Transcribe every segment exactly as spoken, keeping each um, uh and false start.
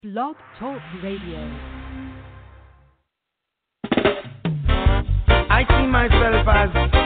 Blog Talk Radio. I see myself as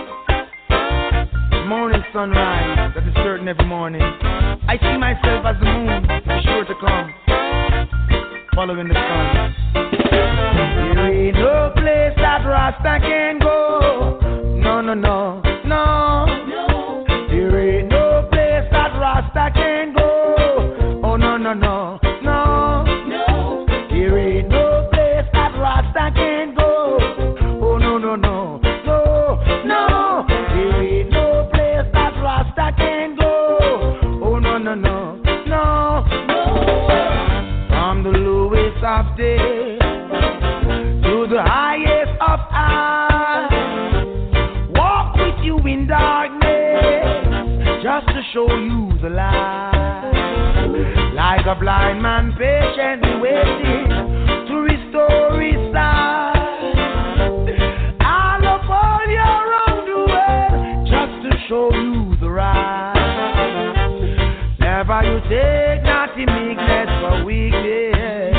morning sunrise that is certain every morning. I see myself as the moon, sure to come, following the sun. There ain't no place that Rasta can go. No, no, no, no. No. There ain't no place that Rasta can go. Oh, no, no, no, no. No. There ain't no place that Rasta can go. Oh, no, no, no, no, no. There ain't no place that Rasta can go. Oh, no, no, no, no, no. From the lowest of days to the highest of high, walk with you in darkness just to show you the light. Like a blind man patiently waiting to restore his sight. I look all around the world just to show you the right. Never you take not the meekness for weakness.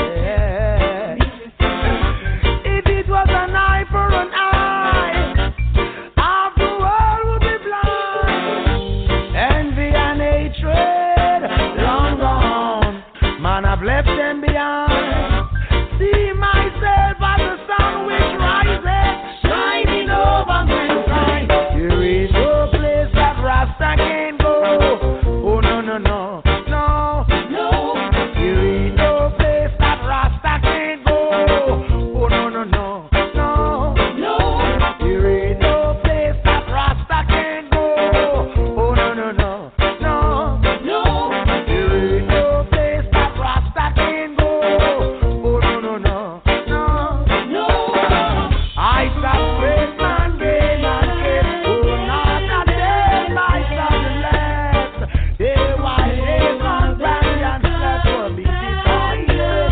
If it was an eye for an eye, half the world would be blind. Envy and hatred, long gone, man, I've left them behind. See myself as the sun which rises, shining over mankind. There is no place that Rasta can go. Oh, no, no, no, no, no. There ain't no place that Rasta can go. Oh, no, no, no, no, no. There ain't no place that Rasta can go. Oh, no, no, no, no, no. There ain't no place that Rasta can go. Oh, no, no, no, no, no. I stop great man, great man, great. Oh, not a day by sunlight. Day by day, companions that will be decided.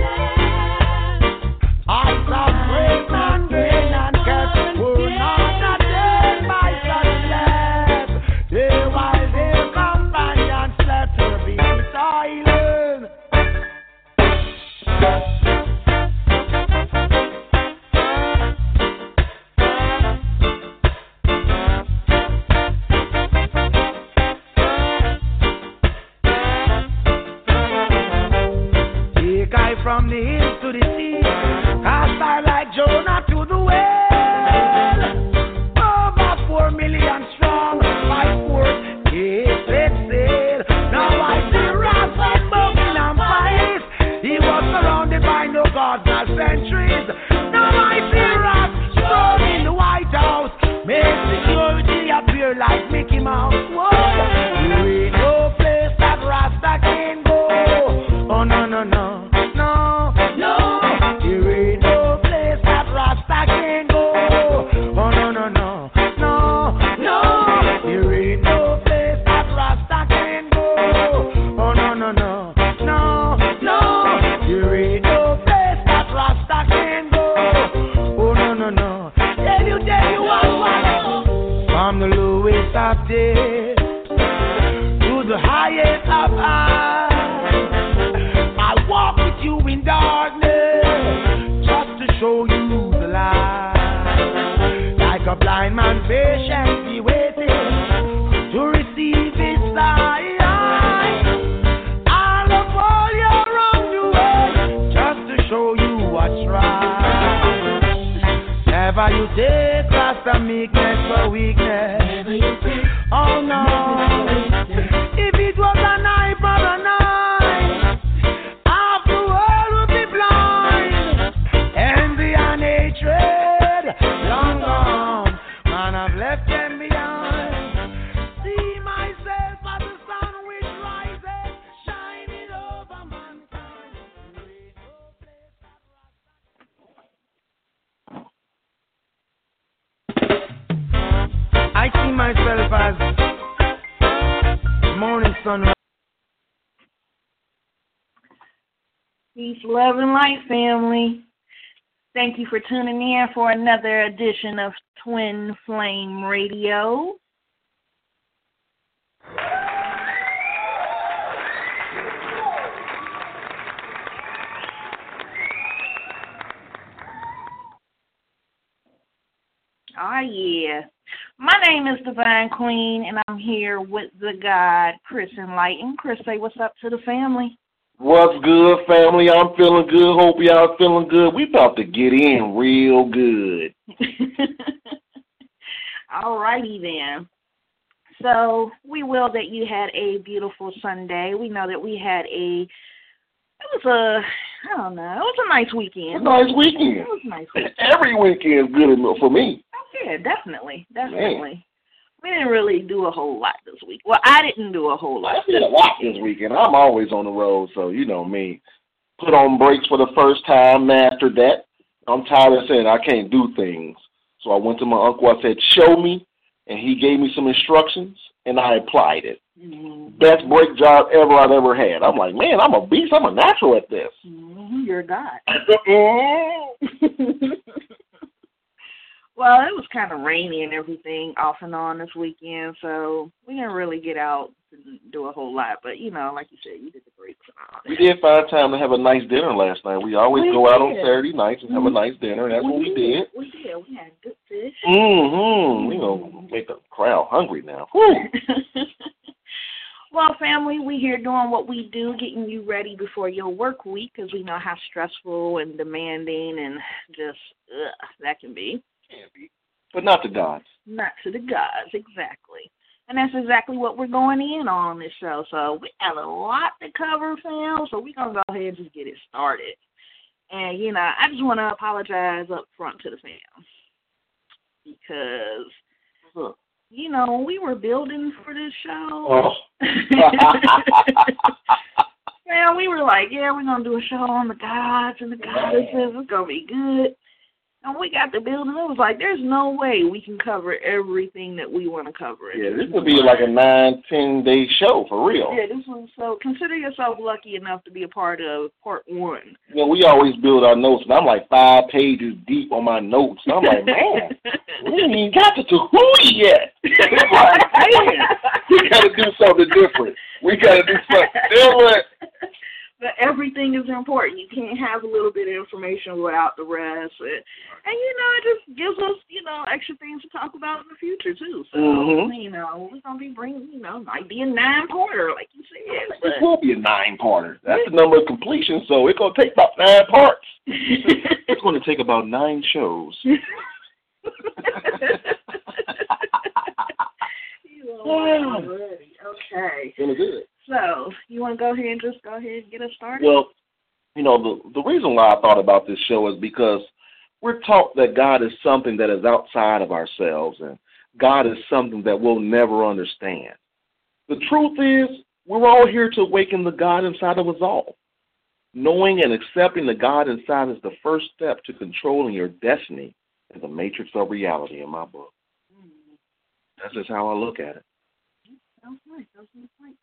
I stop great man, great man, great. Oh, not a day by sunlight. Day by day, companions that will be decided. Take I from the hills to the sea, cast I like Jonah to the whale. Over four million strong, by force, yes, let's sail. Now I see Rafa smoking and fires. He was surrounded by no gods nor centuries. Now I see Rafa strong in the White House. Make security appear like Mickey Mouse. Whoa. There ain't no place that Rasta can go. Oh, no, no, no, no, no. There ain't no place that Rasta can go. Oh, no, no, no, no, no. There ain't no place that Rasta can go. Oh, no, no, no, no, no. There ain't no place that Rasta can go. Oh, no, no, no. Tell you, tell you what, what. From the lowest of days to the highest of high, I walk with you in darkness just to show you the light. Like a blind man patiently waiting to receive his sight. I look all around the world just to show you what's right. Never you take Rasta meekness for weakness. Oh no. If it was an eye for an eye, half the world would be blind. Envy and hatred, long gone, man, I've left them behind. See myself as the sun which rises, shining over mankind. There ain't no place that Rasta. I see myself as morning sunrise. Peace, love, and light, family. Thank you for tuning in for another edition of Twin Flame Radio. Oh, yeah. My name is Divine Queen, and I'm here with the God, Chris Enlighten. Chris, say what's up to the family. What's good, family? I'm feeling good. Hope y'all feeling good. We about to get in real good. All righty then. So we will that you had a beautiful Sunday. We know that we had a, it was a, I don't know, it was a nice weekend. A nice weekend. It was a nice weekend. Every weekend is good enough for me. Oh, yeah, definitely, definitely. Man. We didn't really do a whole lot this week. Well, I didn't do a whole lot. I did a lot this weekend. I'm always on the road, so you know me. Put on brakes for the first time, mastered that. I'm tired of saying I can't do things. So I went to my uncle, I said, show me, and he gave me some instructions, and I applied it. Mm-hmm. Best brake job ever I've ever had. I'm like, man, I'm a beast. I'm a natural at this. Mm-hmm. You're a god. Well, it was kind of rainy and everything off and on this weekend, so we didn't really get out to do a whole lot. But, you know, like you said, you did the brakes and all that. We did find time to have a nice dinner last night. We always we go did. out on Saturday nights and have mm-hmm. a nice dinner, and that's we what we did. did. We did. We had good fish. Mm-hmm. We're going to make the crowd hungry now. Well, family, we here doing what we do, getting you ready before your work week, because we know how stressful and demanding and just ugh, that can be. Can be. But not to gods. Not to the gods, exactly. And that's exactly what we're going in on this show. So we have a lot to cover, fam, so we're going to go ahead and just get it started. And, you know, I just want to apologize up front to the fam. Because, huh. you know, when we were building for this show, oh. man, we were like, yeah, we're going to do a show on the gods and the goddesses. It's going to be good. And we got the building. It was like, there's no way we can cover everything that we want to cover. Yeah, this would be like a nine, ten day show for real. Yeah, this was so. Consider yourself lucky enough to be a part of part one. You know, we always build our notes, and I'm like five pages deep on my notes. And I'm like, man, we ain't even got to Tahuti yet. I'm like, man, we got to do something different. We got to do something different. But everything is important. You can't have a little bit of information without the rest. And, and, you know, it just gives us, you know, extra things to talk about in the future, too. So, mm-hmm. you know, we're going to be bringing, you know, might be a nine-parter, like you said. It will be a nine-parter. That's the number of completion, so it's going to take about nine parts. It's going to take about nine shows. Already. Okay. Feeling good. So, you want to go ahead and just go ahead and get us started? Well, you know, the, the reason why I thought about this show is because we're taught that God is something that is outside of ourselves, and God is something that we'll never understand. The truth is, we're all here to awaken the God inside of us all. Knowing and accepting the God inside is the first step to controlling your destiny in the matrix of reality in my book. Mm-hmm. That's just how I look at it. Sounds nice. Sounds nice.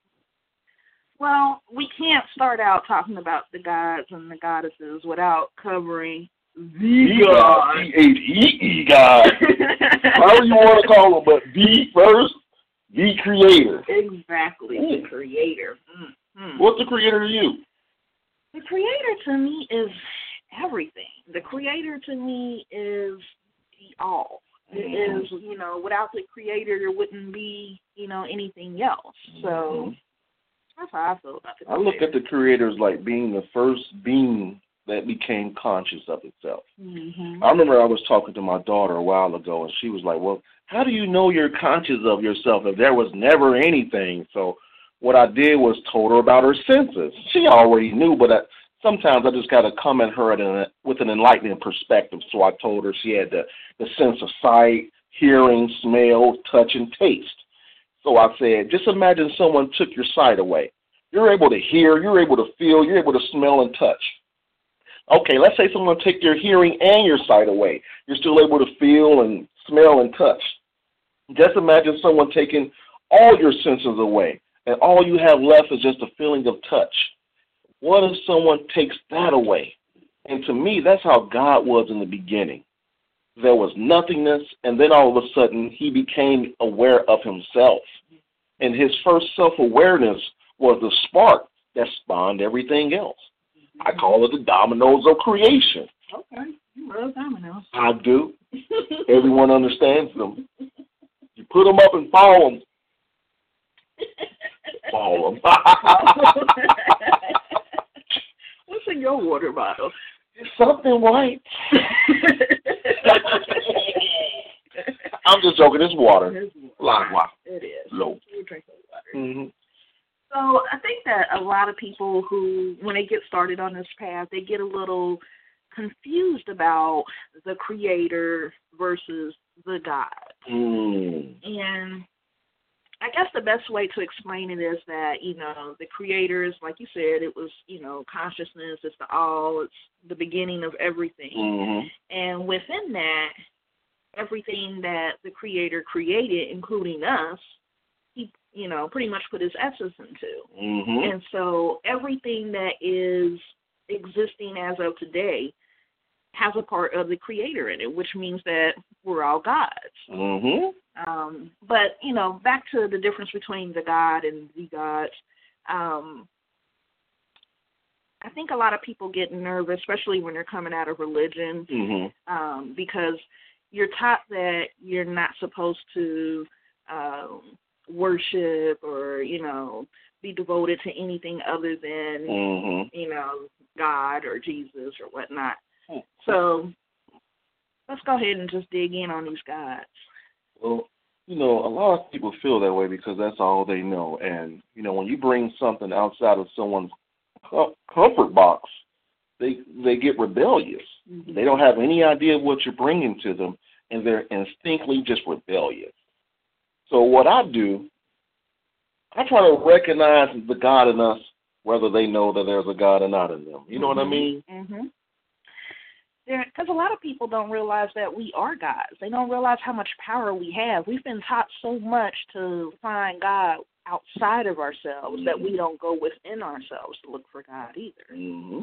Well, we can't start out talking about the gods and the goddesses without covering the God. C H E E God. However you want to call him, but the first, the creator. Exactly, mm. the creator. Mm-hmm. What's the creator to you? The creator to me is everything. The creator to me is the all. It is, you know, without the creator, there wouldn't be, you know, anything else. So that's how I feel about the creator. I look at the creator as like being the first being that became conscious of itself. Mm-hmm. I remember I was talking to my daughter a while ago, and she was like, well, how do you know you're conscious of yourself if there was never anything? So what I did was told her about her senses. She already knew, but I, sometimes I just got to come at her at an, with an enlightening perspective. So I told her she had the, the sense of sight, hearing, smell, touch, and taste. So I said, just imagine someone took your sight away. You're able to hear, you're able to feel, you're able to smell and touch. Okay, let's say someone take your hearing and your sight away. You're still able to feel and smell and touch. Just imagine someone taking all your senses away, and all you have left is just a feeling of touch. What if someone takes that away? And to me, that's how God was in the beginning. There was nothingness, and then all of a sudden, he became aware of himself. And his first self-awareness was the spark that spawned everything else. I call it the dominoes of creation. Okay, you love dominoes. I do. Everyone understands them. You put them up and fall them. Fall them. What's in your water bottle? It's something white. I'm just joking. It's water. It's water. Like water. It is. Low. You drink water. Mm-hmm. So I think that a lot of people who, when they get started on this path, they get a little confused about the creator versus the God. Mm. And I guess the best way to explain it is that, you know, the creator is, like you said, it was, you know, consciousness, it's the all, it's the beginning of everything. Mm-hmm. And within that, everything that the creator created, including us, he, you know, pretty much put his essence into. Mm-hmm. And so everything that is existing as of today has a part of the creator in it, which means that we're all gods. Mm-hmm. Um, but, you know, back to the difference between the God and the gods, um, I think a lot of people get nervous, especially when they're coming out of religion, Mm-hmm. um, because you're taught that you're not supposed to um, worship or, you know, be devoted to anything other than, Mm-hmm. you know, God or Jesus or whatnot. Hmm. So let's go ahead and just dig in on these gods. Well, you know, a lot of people feel that way because that's all they know. And, you know, when you bring something outside of someone's com- comfort box, they they get rebellious. Mm-hmm. They don't have any idea of what you're bringing to them, and they're instinctively just rebellious. So what I do, I try to recognize the God in us, whether they know that there's a God or not in them. You know mm-hmm. what I mean? Mm-hmm. Because a lot of people don't realize that we are gods. They don't realize how much power we have. We've been taught so much to find God outside of ourselves mm-hmm. that we don't go within ourselves to look for God either. Mm-hmm.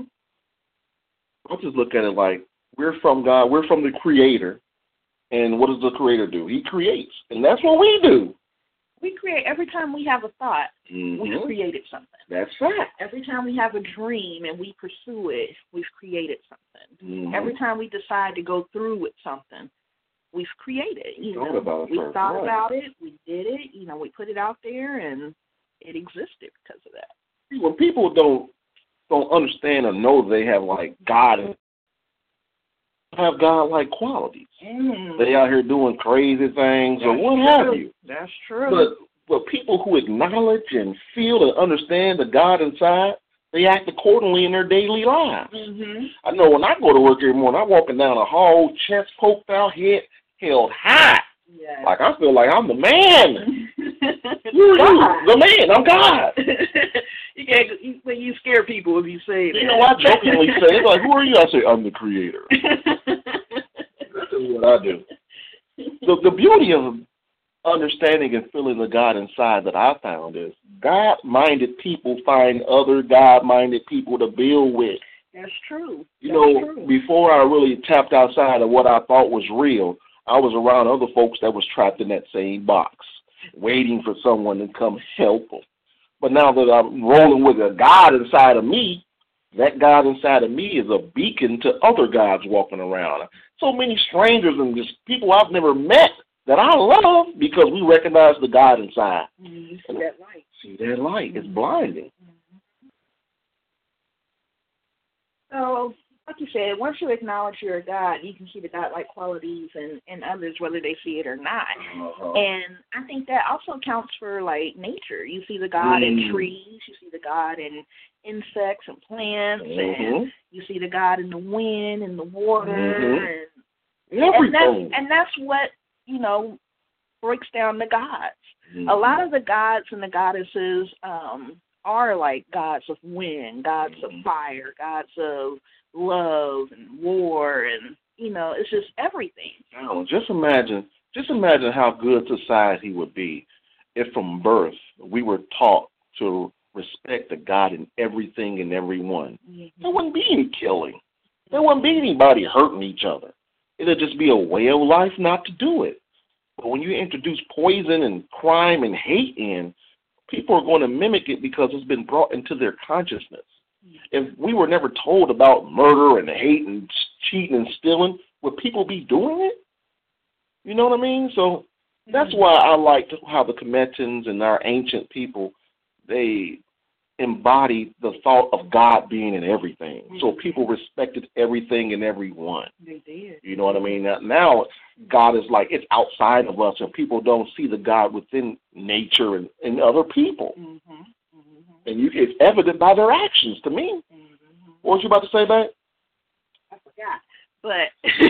I just look at it like we're from God. We're from the Creator. And what does the Creator do? He creates. And that's what we do. We create. Every time we have a thought, mm-hmm. we've created something. That's right. Every time we have a dream and we pursue it, we've created something. Mm-hmm. Every time we decide to go through with something, we've created. You thought know, about it we first, thought right. about it, we did it, you know, we put it out there, and it existed because of that. When people don't don't understand or know they have, like, God, have God-like qualities. Mm. They out here doing crazy things That's or what true. have you. That's true. But but people who acknowledge and feel and understand the God inside, they act accordingly in their daily lives. Mm-hmm. I know when I go to work every morning, I'm walking down a hall, chest poked out, head held high. Yeah. Like I feel like I'm the man. Who are you? The man. I'm God. You can't. You, when you scare people if you say that. You know, I jokingly say, it's like, who are you? I say, I'm the Creator. This is what I do. The, the beauty of understanding and feeling the God inside that I found is God-minded people find other God-minded people to build with. That's true. You That's know, true. before I really tapped outside of what I thought was real, I was around other folks that was trapped in that same box, waiting for someone to come help them. But now that I'm rolling with a God inside of me, that God inside of me is a beacon to other gods walking around. So many strangers and just people I've never met that I love because we recognize the God inside. Mm-hmm. You see that light. See that light. It's blinding. Mm-hmm. So, like you said, once you acknowledge you're a God, you can see the God-like qualities in, in others, whether they see it or not. Uh-huh. And I think that also counts for, like, nature. You see the God mm. in trees. You see the God in insects and plants. Mm-hmm. And you see the God in the wind and the water. Mm-hmm. And, and, that's, and that's what, you know, breaks down the gods. Mm-hmm. A lot of the gods and the goddesses um, are like gods of wind, gods mm-hmm. of fire, gods of love and war, and you know, it's just everything. Oh, just imagine, just imagine how good society would be if from birth we were taught to respect the God in everything and everyone. Mm-hmm. There wouldn't be any killing. There wouldn't be anybody hurting each other. It'll just be a way of life not to do it. But when you introduce poison and crime and hate in, people are going to mimic it because it's been brought into their consciousness. If we were never told about murder and hate and cheating and stealing, would people be doing it? You know what I mean? So that's why I liked how the Kemetans and our ancient people, they embodied the thought of God being in everything. Mm-hmm. So people respected everything and everyone. They did. You know what I mean? Now, now God is like, it's outside of us, and people don't see the God within nature and, and other people. Mm-hmm. Mm-hmm. And you, it's evident by their actions to me. Mm-hmm. What was you about to say, babe? I forgot. But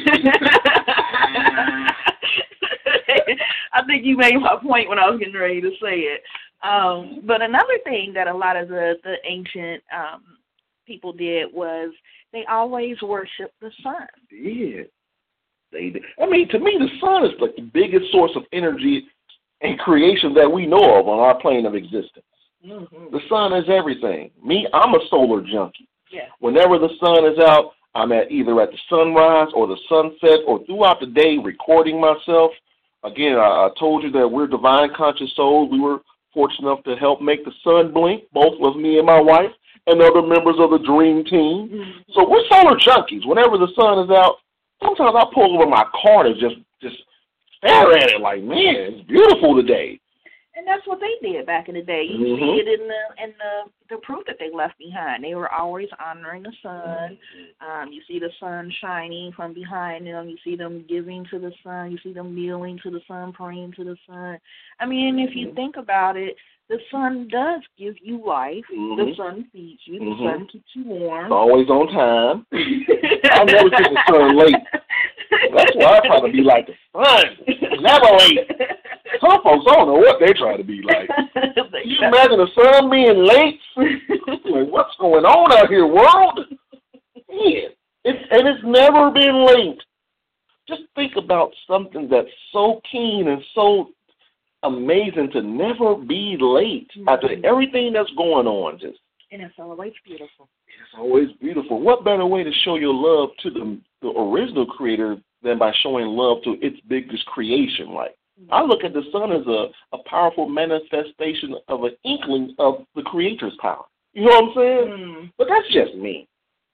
I think you made my point when I was getting ready to say it. Um, but another thing that a lot of the, the ancient um, people did was they always worshiped the sun. Yeah. They did. I mean, to me, the sun is like the biggest source of energy and creation that we know of on our plane of existence. Mm-hmm. The sun is everything. Me, I'm a solar junkie. Yeah. Whenever the sun is out, I'm at either at the sunrise or the sunset or throughout the day recording myself. Again, I, I told you that we're divine conscious souls. We were fortunate enough to help make the sun blink, both of me and my wife and other members of the dream team. Mm-hmm. So we're solar junkies. Whenever the sun is out, sometimes I pull over my car to just, just stare at it like, man, it's beautiful today. And that's what they did back in the day. You mm-hmm. see it in the in the the proof that they left behind. They were always honoring the sun. Um, you see the sun shining from behind them. You see them giving to the sun. You see them kneeling to the sun, praying to the sun. I mean, if you think about it, the sun does give you life. Mm-hmm. The sun feeds you. The mm-hmm. sun keeps you warm. It's always on time. I never see the sun late. That's why I try to be like the sun. Never late. Some folks, I don't know what they try to be like. Can you imagine the sun being late? Like, what's going on out here, world? Yeah. It's, and it's never been late. Just think about something that's so keen and so amazing to never be late mm-hmm. after everything that's going on. Just And it's always beautiful. It's always beautiful. What better way to show your love to the, the original creator than by showing love to its biggest creation? Like, I look at the sun as a, a powerful manifestation of an inkling of the creator's power. You know what I'm saying? Mm. But that's just me.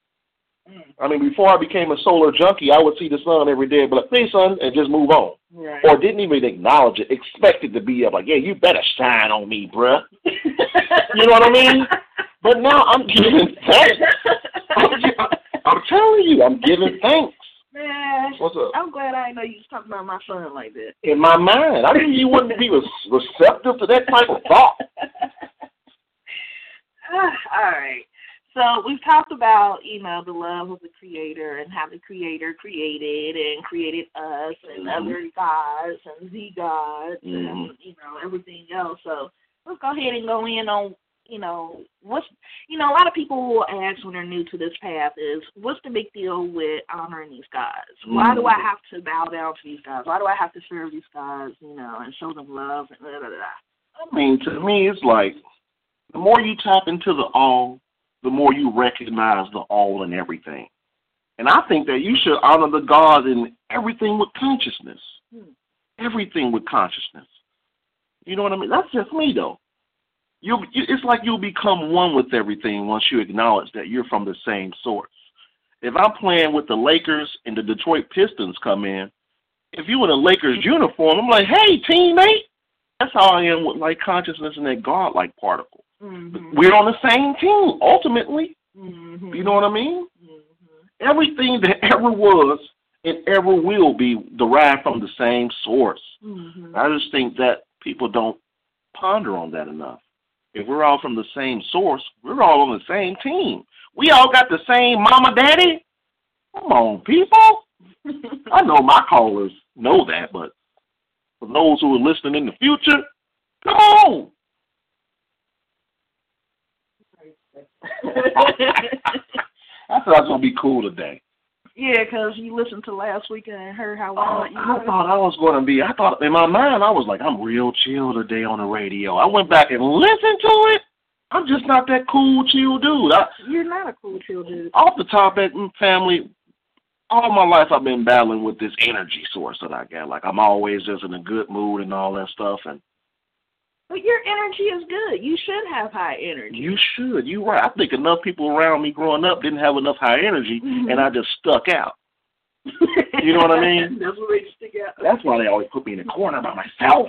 Mm. I mean, before I became a solar junkie, I would see the sun every day and be like, hey, sun, and just move on. Right. Or didn't even acknowledge it, expect it to be up like, yeah, you better shine on me, bruh. You know what I mean? But now I'm giving thanks. I'm, I'm telling you, I'm giving thanks. Man, what's up? I'm glad I didn't know you was talking about my son like that. In my mind, I knew you wouldn't be receptive to that type of thought. All right. So we've talked about, you know, the love of the Creator and how the Creator created and created us and mm-hmm. other gods and the gods mm-hmm. and, you know, everything else. So let's go ahead and go in on, you know, what's, you know, a lot of people will ask when they're new to this path is, what's the big deal with honoring these gods? Mm-hmm. Why do I have to bow down to these gods? Why do I have to serve these gods, you know, and show them love and blah, blah, blah? I mean, to me, it's like the more you tap into the all, the more you recognize the all in everything. And I think that you should honor the gods in everything with consciousness. Hmm. Everything with consciousness. You know what I mean? That's just me, though. You, it's like you'll become one with everything once you acknowledge that you're from the same source. If I'm playing with the Lakers and the Detroit Pistons come in, if you in a Lakers uniform, I'm like, hey, teammate. That's how I am with like consciousness and that God-like particle. Mm-hmm. We're on the same team, ultimately. Mm-hmm. You know what I mean? Mm-hmm. Everything that ever was and ever will be derived from the same source. Mm-hmm. I just think that people don't ponder on that enough. If we're all from the same source, we're all on the same team. We all got the same mama, daddy. Come on, people. I know my callers know that, but for those who are listening in the future, come on. I thought it was going to be cool today. Yeah, because you listened to last week and heard how well you I thought I was going to be, I thought in my mind, I was like, I'm real chill today on the radio. I went back and listened to it. I'm just not that cool, chill dude. I, You're not a cool, chill dude. Off the topic, family, all my life I've been battling with this energy source that I got. Like, I'm always just in a good mood and all that stuff. And But your energy is good. You should have high energy. You should. You're right. I think enough people around me growing up didn't have enough high energy, mm-hmm. and I just stuck out. You know what I mean? That's what they stick out. That's why they always put me in a corner by myself.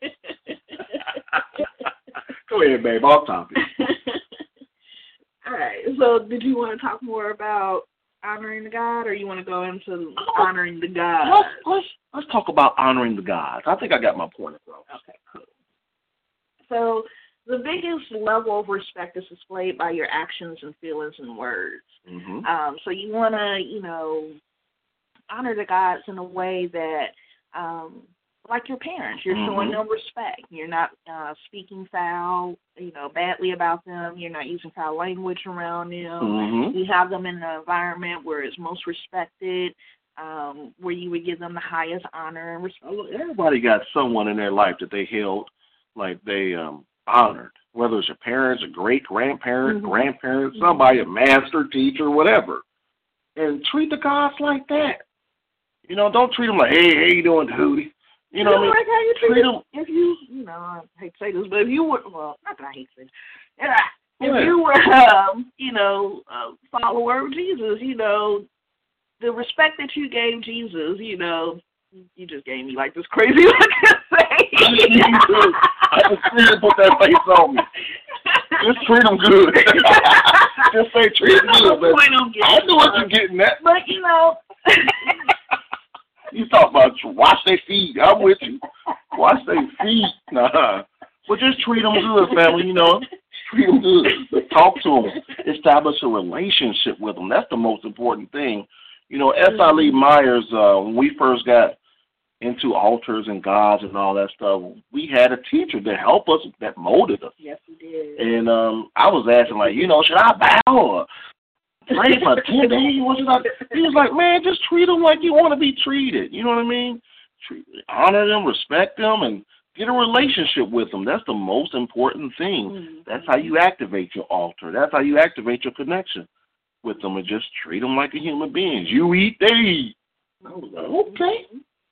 Go ahead, babe. Off topic. All right. So, did you want to talk more about honoring the God, or you want to go into honoring the God? Let's let's let's talk about honoring the gods. I think I got my point across. Okay, cool. So, the biggest level of respect is displayed by your actions and feelings and words. Mm-hmm. Um, so you want to, you know, honor the gods in a way that, um, like your parents, you're mm-hmm. showing them respect. You're not uh, speaking foul, you know, badly about them. You're not using foul language around them. Mm-hmm. You have them in an environment where it's most respected, um, where you would give them the highest honor and respect. Everybody got someone in their life that they held, like they um, honored, whether it's your parents, a great-grandparent, mm-hmm. grandparents, somebody, a master, teacher, whatever. And treat the gods like that. You know, don't treat them like, hey, how you doing, Hootie? You know what I mean? Like how you treat, treat them. them. If you, you know, I hate to say this, but if you were, well, not that I hate to say this, yeah, if yeah. you were, um, you know, a follower of Jesus, you know, the respect that you gave Jesus, you know, you just gave me like this crazy looking face. I just see you put that face on me. Just treat them good. Just say treat them good. But I know what you're getting at. But, you know. You talk about wash their feet. I'm with you. Wash their feet. Nah. But just treat them good, family, you know. Treat them good. Talk to them. Establish a relationship with them. That's the most important thing. You know, S. Ali Myers, uh, when we first got into altars and gods and all that stuff, we had a teacher that helped us, that molded us. Yes, he did. And um, I was asking, like, you know, should I bow or pray for ten days? What should I do? He was like, man, just treat them like you want to be treated. You know what I mean? Treat, honor them, respect them, and get a relationship with them. That's the most important thing. Mm-hmm. That's how you activate your altar. That's how you activate your connection with them, and just treat them like a human being. You eat, they eat. I was like, okay.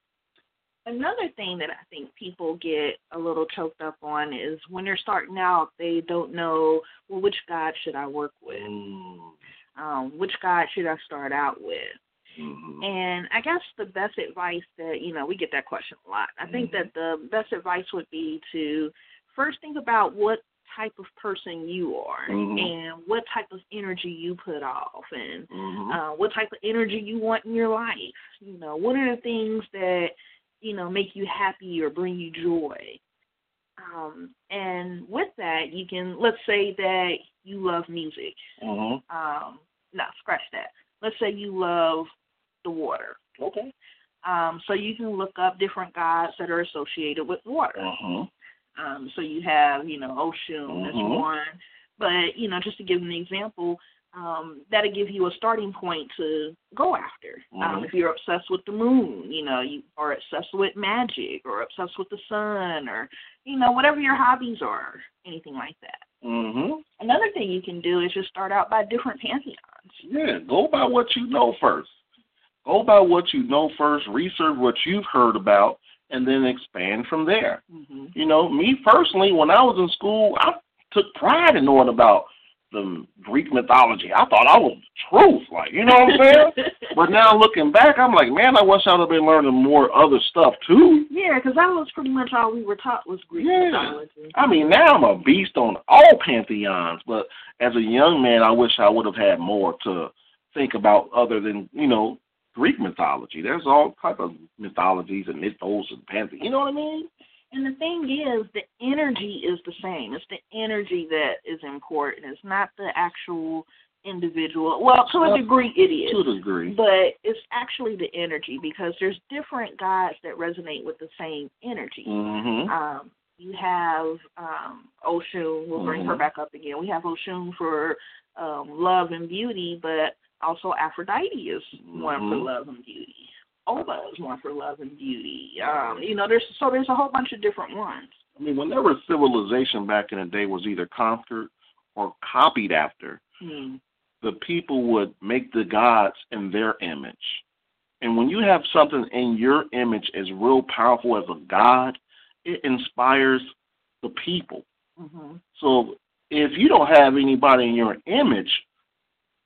Another thing that I think people get a little choked up on is when they're starting out, they don't know, well, which God should I work with? Mm. Um, which God should I start out with? Mm-hmm. And I guess the best advice that, you know, we get that question a lot. I mm-hmm. think that the best advice would be to first think about what type of person you are mm-hmm. and what type of energy you put off and mm-hmm. uh, what type of energy you want in your life. You know, what are the things that, you know, make you happy or bring you joy? Um, and with that, you can, let's say that you love music. Mm-hmm. Um, no, scratch that. Let's say you love the water. Okay. Um, so you can look up different gods that are associated with water. Mm-hmm. Um, so you have, you know, Oshun, mm-hmm. that's one. But, you know, just to give an example, um, that'll give you a starting point to go after. Mm-hmm. Um, if you're obsessed with the moon, you know, you are obsessed with magic or obsessed with the sun or, you know, whatever your hobbies are, anything like that. Mm-hmm. Another thing you can do is just start out by different pantheons. Yeah, go by what you know first. Go by what you know first, research what you've heard about, and then expand from there. Mm-hmm. You know, me personally, when I was in school, I took pride in knowing about the Greek mythology. I thought I was the truth, like, you know what I'm saying? But now looking back, I'm like, man, I wish I would have been learning more other stuff too. Yeah, because that was pretty much all we were taught was Greek yeah. mythology. I mean, now I'm a beast on all pantheons, but as a young man, I wish I would have had more to think about other than, you know, Greek mythology. There's all type of mythologies and mythos and pantheons. You know what I mean? And the thing is, the energy is the same. It's the energy that is important. It's not the actual individual. Well, to a degree it is. To a degree. But it's actually the energy because there's different gods that resonate with the same energy. Mm-hmm. Um, you have um, Oshun. We'll bring mm-hmm. her back up again. We have Oshun for um, love and beauty, but also Aphrodite is mm-hmm. one for love and beauty. Oba is one for love and beauty. Um, you know, there's so there's a whole bunch of different ones. I mean, whenever civilization back in the day was either conquered or copied after, mm. the people would make the gods in their image. And when you have something in your image as real powerful as a god, it inspires the people. Mm-hmm. So if you don't have anybody in your image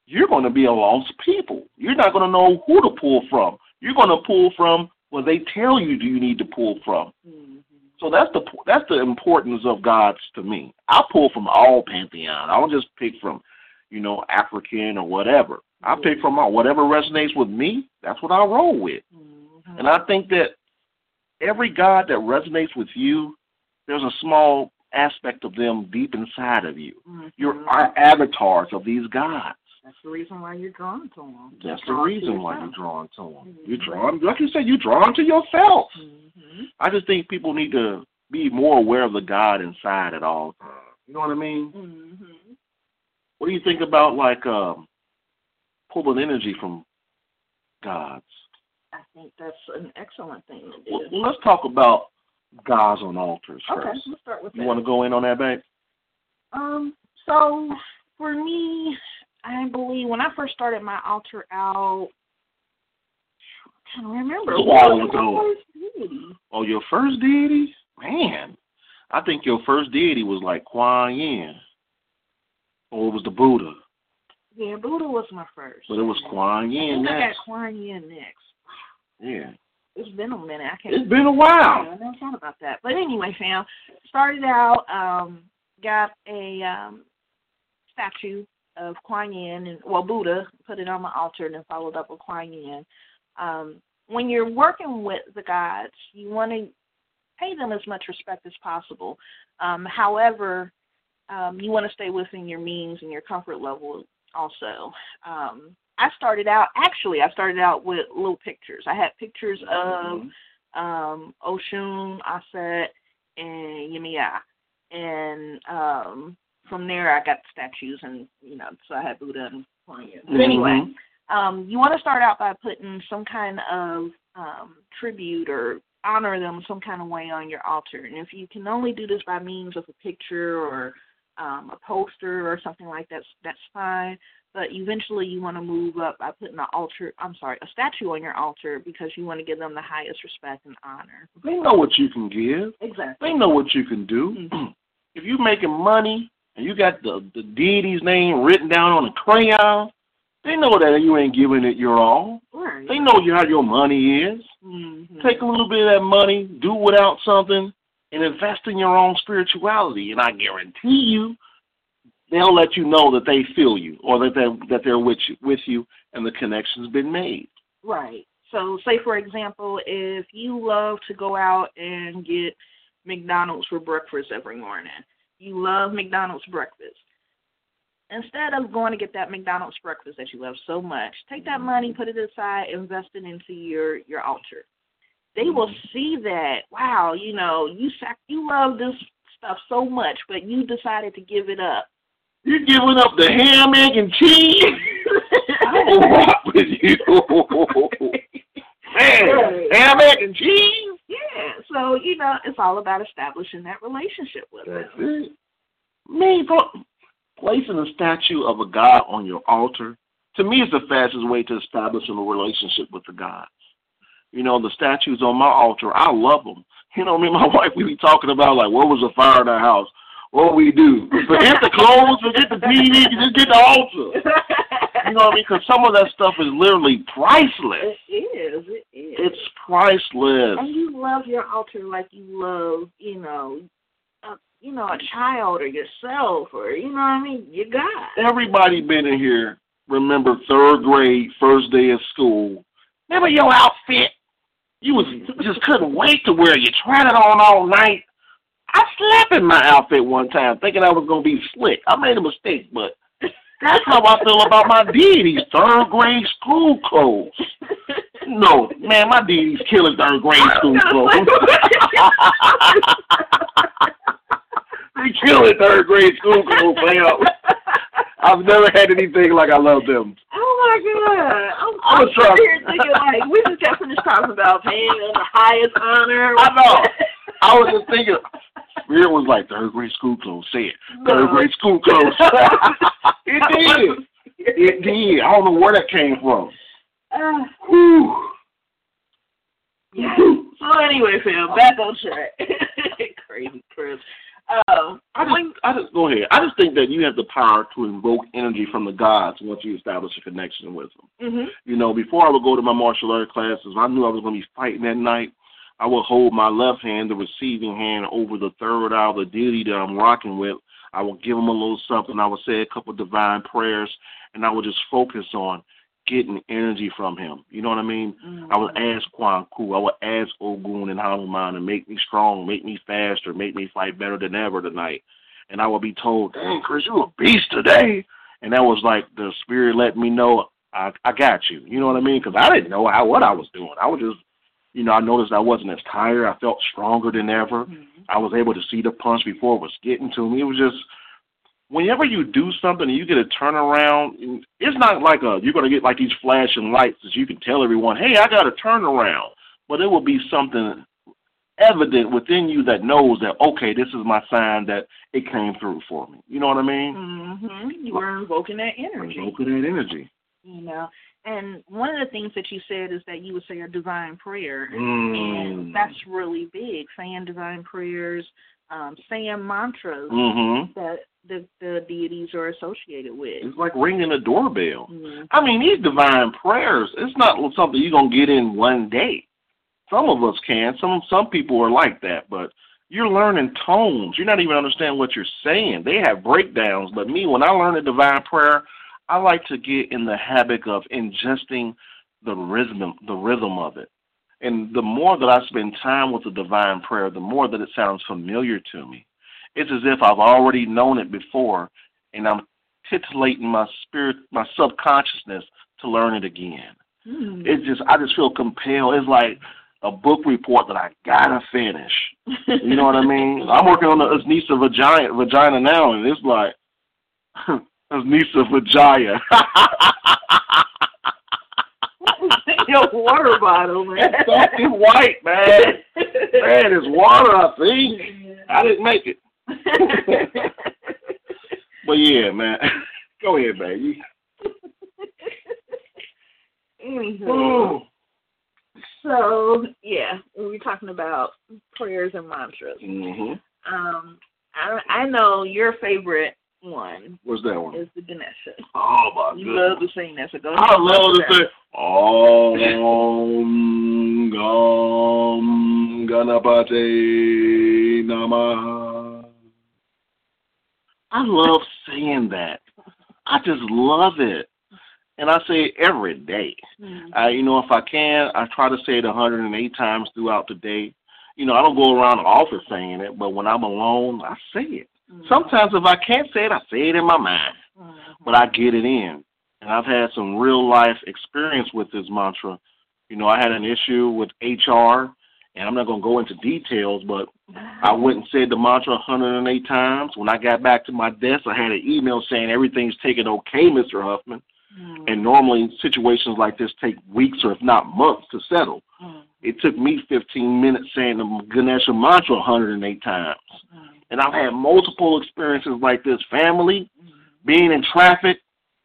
you're going to be a lost people. You're not going to know who to pull from. You're going to pull from what they tell you do you need to pull from. Mm-hmm. So that's the that's the importance of gods to me. I pull from all pantheon. I don't just pick from, you know, African or whatever. I pick from all, whatever resonates with me. That's what I roll with. Mm-hmm. And I think that every god that resonates with you, there's a small aspect of them deep inside of you. Mm-hmm. You're avatars of these gods. That's the reason why you're drawn to them. That's the reason why you're drawn to them. Mm-hmm. You're drawn, like you said, you're drawn to yourself. Mm-hmm. I just think people need to be more aware of the God inside at all times. You know what I mean? Mm-hmm. What do you think about, like, um, pulling energy from gods? I think that's an excellent thing to do. Well, let's talk about gods on altars first. Okay, let's start with that. You want to go in on that, babe? Um, so, for me, I believe when I first started my altar out, I can't remember. A while ago. Oh, your first deity? Man, I think your first deity was like Kuan Yin. Or it was the Buddha. Yeah, Buddha was my first. But it was Kuan Yin I next. I got Kuan Yin next. Yeah. It's been a minute. I can't. It's been a while. I never thought about that. But anyway, fam, started out, um, got a um, statue of Kuan Yin, and, well, Buddha, put it on my altar, and then followed up with Kuan Yin. Um, when you're working with the gods, you want to pay them as much respect as possible. Um, however, um, you want to stay within your means and your comfort level also. Um, I started out, actually, I started out with little pictures. I had pictures of um, Oshun, Aset, and Yemiya. And um, from there, I got statues, and, you know, so I had Buddha and Kuan Yin. But anyway, um, you want to start out by putting some kind of um, tribute or honor them some kind of way on your altar. And if you can only do this by means of a picture or um, a poster or something like that, that's fine. But eventually you want to move up by putting an altar, I'm sorry, a statue on your altar because you want to give them the highest respect and honor. They know what you can give. Exactly. They know what you can do. Mm-hmm. If you're making money and you got the, the deity's name written down on a crayon, they know that you ain't giving it your all. Right. They know how your money is. Mm-hmm. Take a little bit of that money, do without something, and invest in your own spirituality. And I guarantee you, they'll let you know that they feel you or that they're, that they're with you, with you and the connection's been made. Right. So say, for example, if you love to go out and get McDonald's for breakfast every morning, you love McDonald's breakfast. Instead of going to get that McDonald's breakfast that you love so much, take that money, put it aside, invest it into your, your altar. They will see that, wow, you know, you sac- you love this stuff so much, but you decided to give it up. You're giving up the ham, egg, and cheese? I will rock with you. Man, ham, egg, and cheese? Yeah, so, you know, it's all about establishing that relationship with them. That's it. Me, placing a statue of a god on your altar, to me, is the fastest way to establishing a relationship with the gods. You know, the statues on my altar, I love them. You know, me and my wife, we be talking about, like, what was the fire in our house? What we do? Forget the clothes, forget the T V, just get the altar. You know what I mean? Because some of that stuff is literally priceless. It is. It is. It's priceless. And you love your altar like you love, you know, a, you know, a child or yourself or, you know what I mean, your God. Everybody been in here, remember third grade, first day of school. Remember your outfit? You was just couldn't wait to wear it. You tried it on all night. I slept in my outfit one time thinking I was going to be slick. I made a mistake, but that's how I feel about my deities, third grade school clothes. No, man, my deities killing third grade school clothes. They killing third grade school clothes, man. I've never had anything like I love them. Oh, my God. I'm, I'm, I'm sitting here thinking, like, we just got finished talking about paying them the highest honor. I know. I was just thinking, Spirit was like, third grade school clothes. Say it. Third No. grade school clothes. It did. It did. I don't know where that came from. Uh, Whew. Yeah. So anyway, fam, back on track. Crazy Chris. Uh, I just, I just go ahead. I just think that you have the power to invoke energy from the gods once you establish a connection with them. Mm-hmm. You know, before I would go to my martial art classes, I knew I was going to be fighting that night. I would hold my left hand, the receiving hand, over the third eye of the deity that I'm rocking with. I would give him a little something. I would say a couple of divine prayers, and I would just focus on getting energy from him. You know what I mean? Mm-hmm. I would ask Kwanku, I would ask Ogun and Hanuman to make me strong, make me faster, make me fight better than ever tonight. And I would be told, dang, Chris, you a beast today. And that was like the spirit letting me know, I, I got you. You know what I mean? Because I didn't know how, what I was doing. I was just, you know, I noticed I wasn't as tired. I felt stronger than ever. Mm-hmm. I was able to see the punch before it was getting to me. It was just, whenever you do something and you get a turnaround, it's not like a you're going to get like these flashing lights that you can tell everyone, hey, I got a turnaround. But it will be something evident within you that knows that, okay, this is my sign that it came through for me. You know what I mean? Mm-hmm. You were invoking that energy. Invoking that energy. You know, and one of the things that you said is that you would say a divine prayer. Mm. And that's really big, saying divine prayers, um, saying mantras mm-hmm. that the, the deities are associated with. It's like ringing a doorbell. Mm-hmm. I mean, these divine prayers, it's not something you're going to get in one day. Some of us can. Some some people are like that, but you're learning tones. You're not even understanding what you're saying. They have breakdowns, but me, when I learn a divine prayer, I like to get in the habit of ingesting the rhythm, the rhythm of it. And the more that I spend time with the divine prayer, the more that it sounds familiar to me. It's as if I've already known it before, and I'm titillating my spirit, my subconsciousness to learn it again. Mm. It's just, I just feel compelled. It's like a book report that I gotta finish. You know what I mean? I'm working on the Asnisa vagina, vagina now, and it's like Asnisa vagina. Your water bottle, man. It's something white, man. Man, it's water, I think. I didn't make it. But yeah, man. Go ahead, baby. Anywho. So, yeah, we were talking about prayers and mantras. Mm-hmm. Um, I, I know your favorite one. What's that one? Is the Ganesha. Oh, my You goodness. love to sing that, so go ahead. I love to say, Om Gam Ganapate Namaha. I love saying that. I just love it. And I say it every day. Mm-hmm. I, you know, if I can, I try to say it one hundred eight times throughout the day. You know, I don't go around the office saying it, but when I'm alone, I say it. Mm-hmm. Sometimes if I can't say it, I say it in my mind. Mm-hmm. But I get it in. And I've had some real-life experience with this mantra. You know, I had an issue with H R, and I'm not going to go into details, but I went and said the mantra one hundred eight times. When I got back to my desk, I had an email saying everything's taken okay, Mister Huffman. Mm. And normally situations like this take weeks or if not months to settle. Mm. It took me fifteen minutes saying the Ganesha mantra one hundred eight times. Mm. And I've had multiple experiences like this. Family, mm. being in traffic,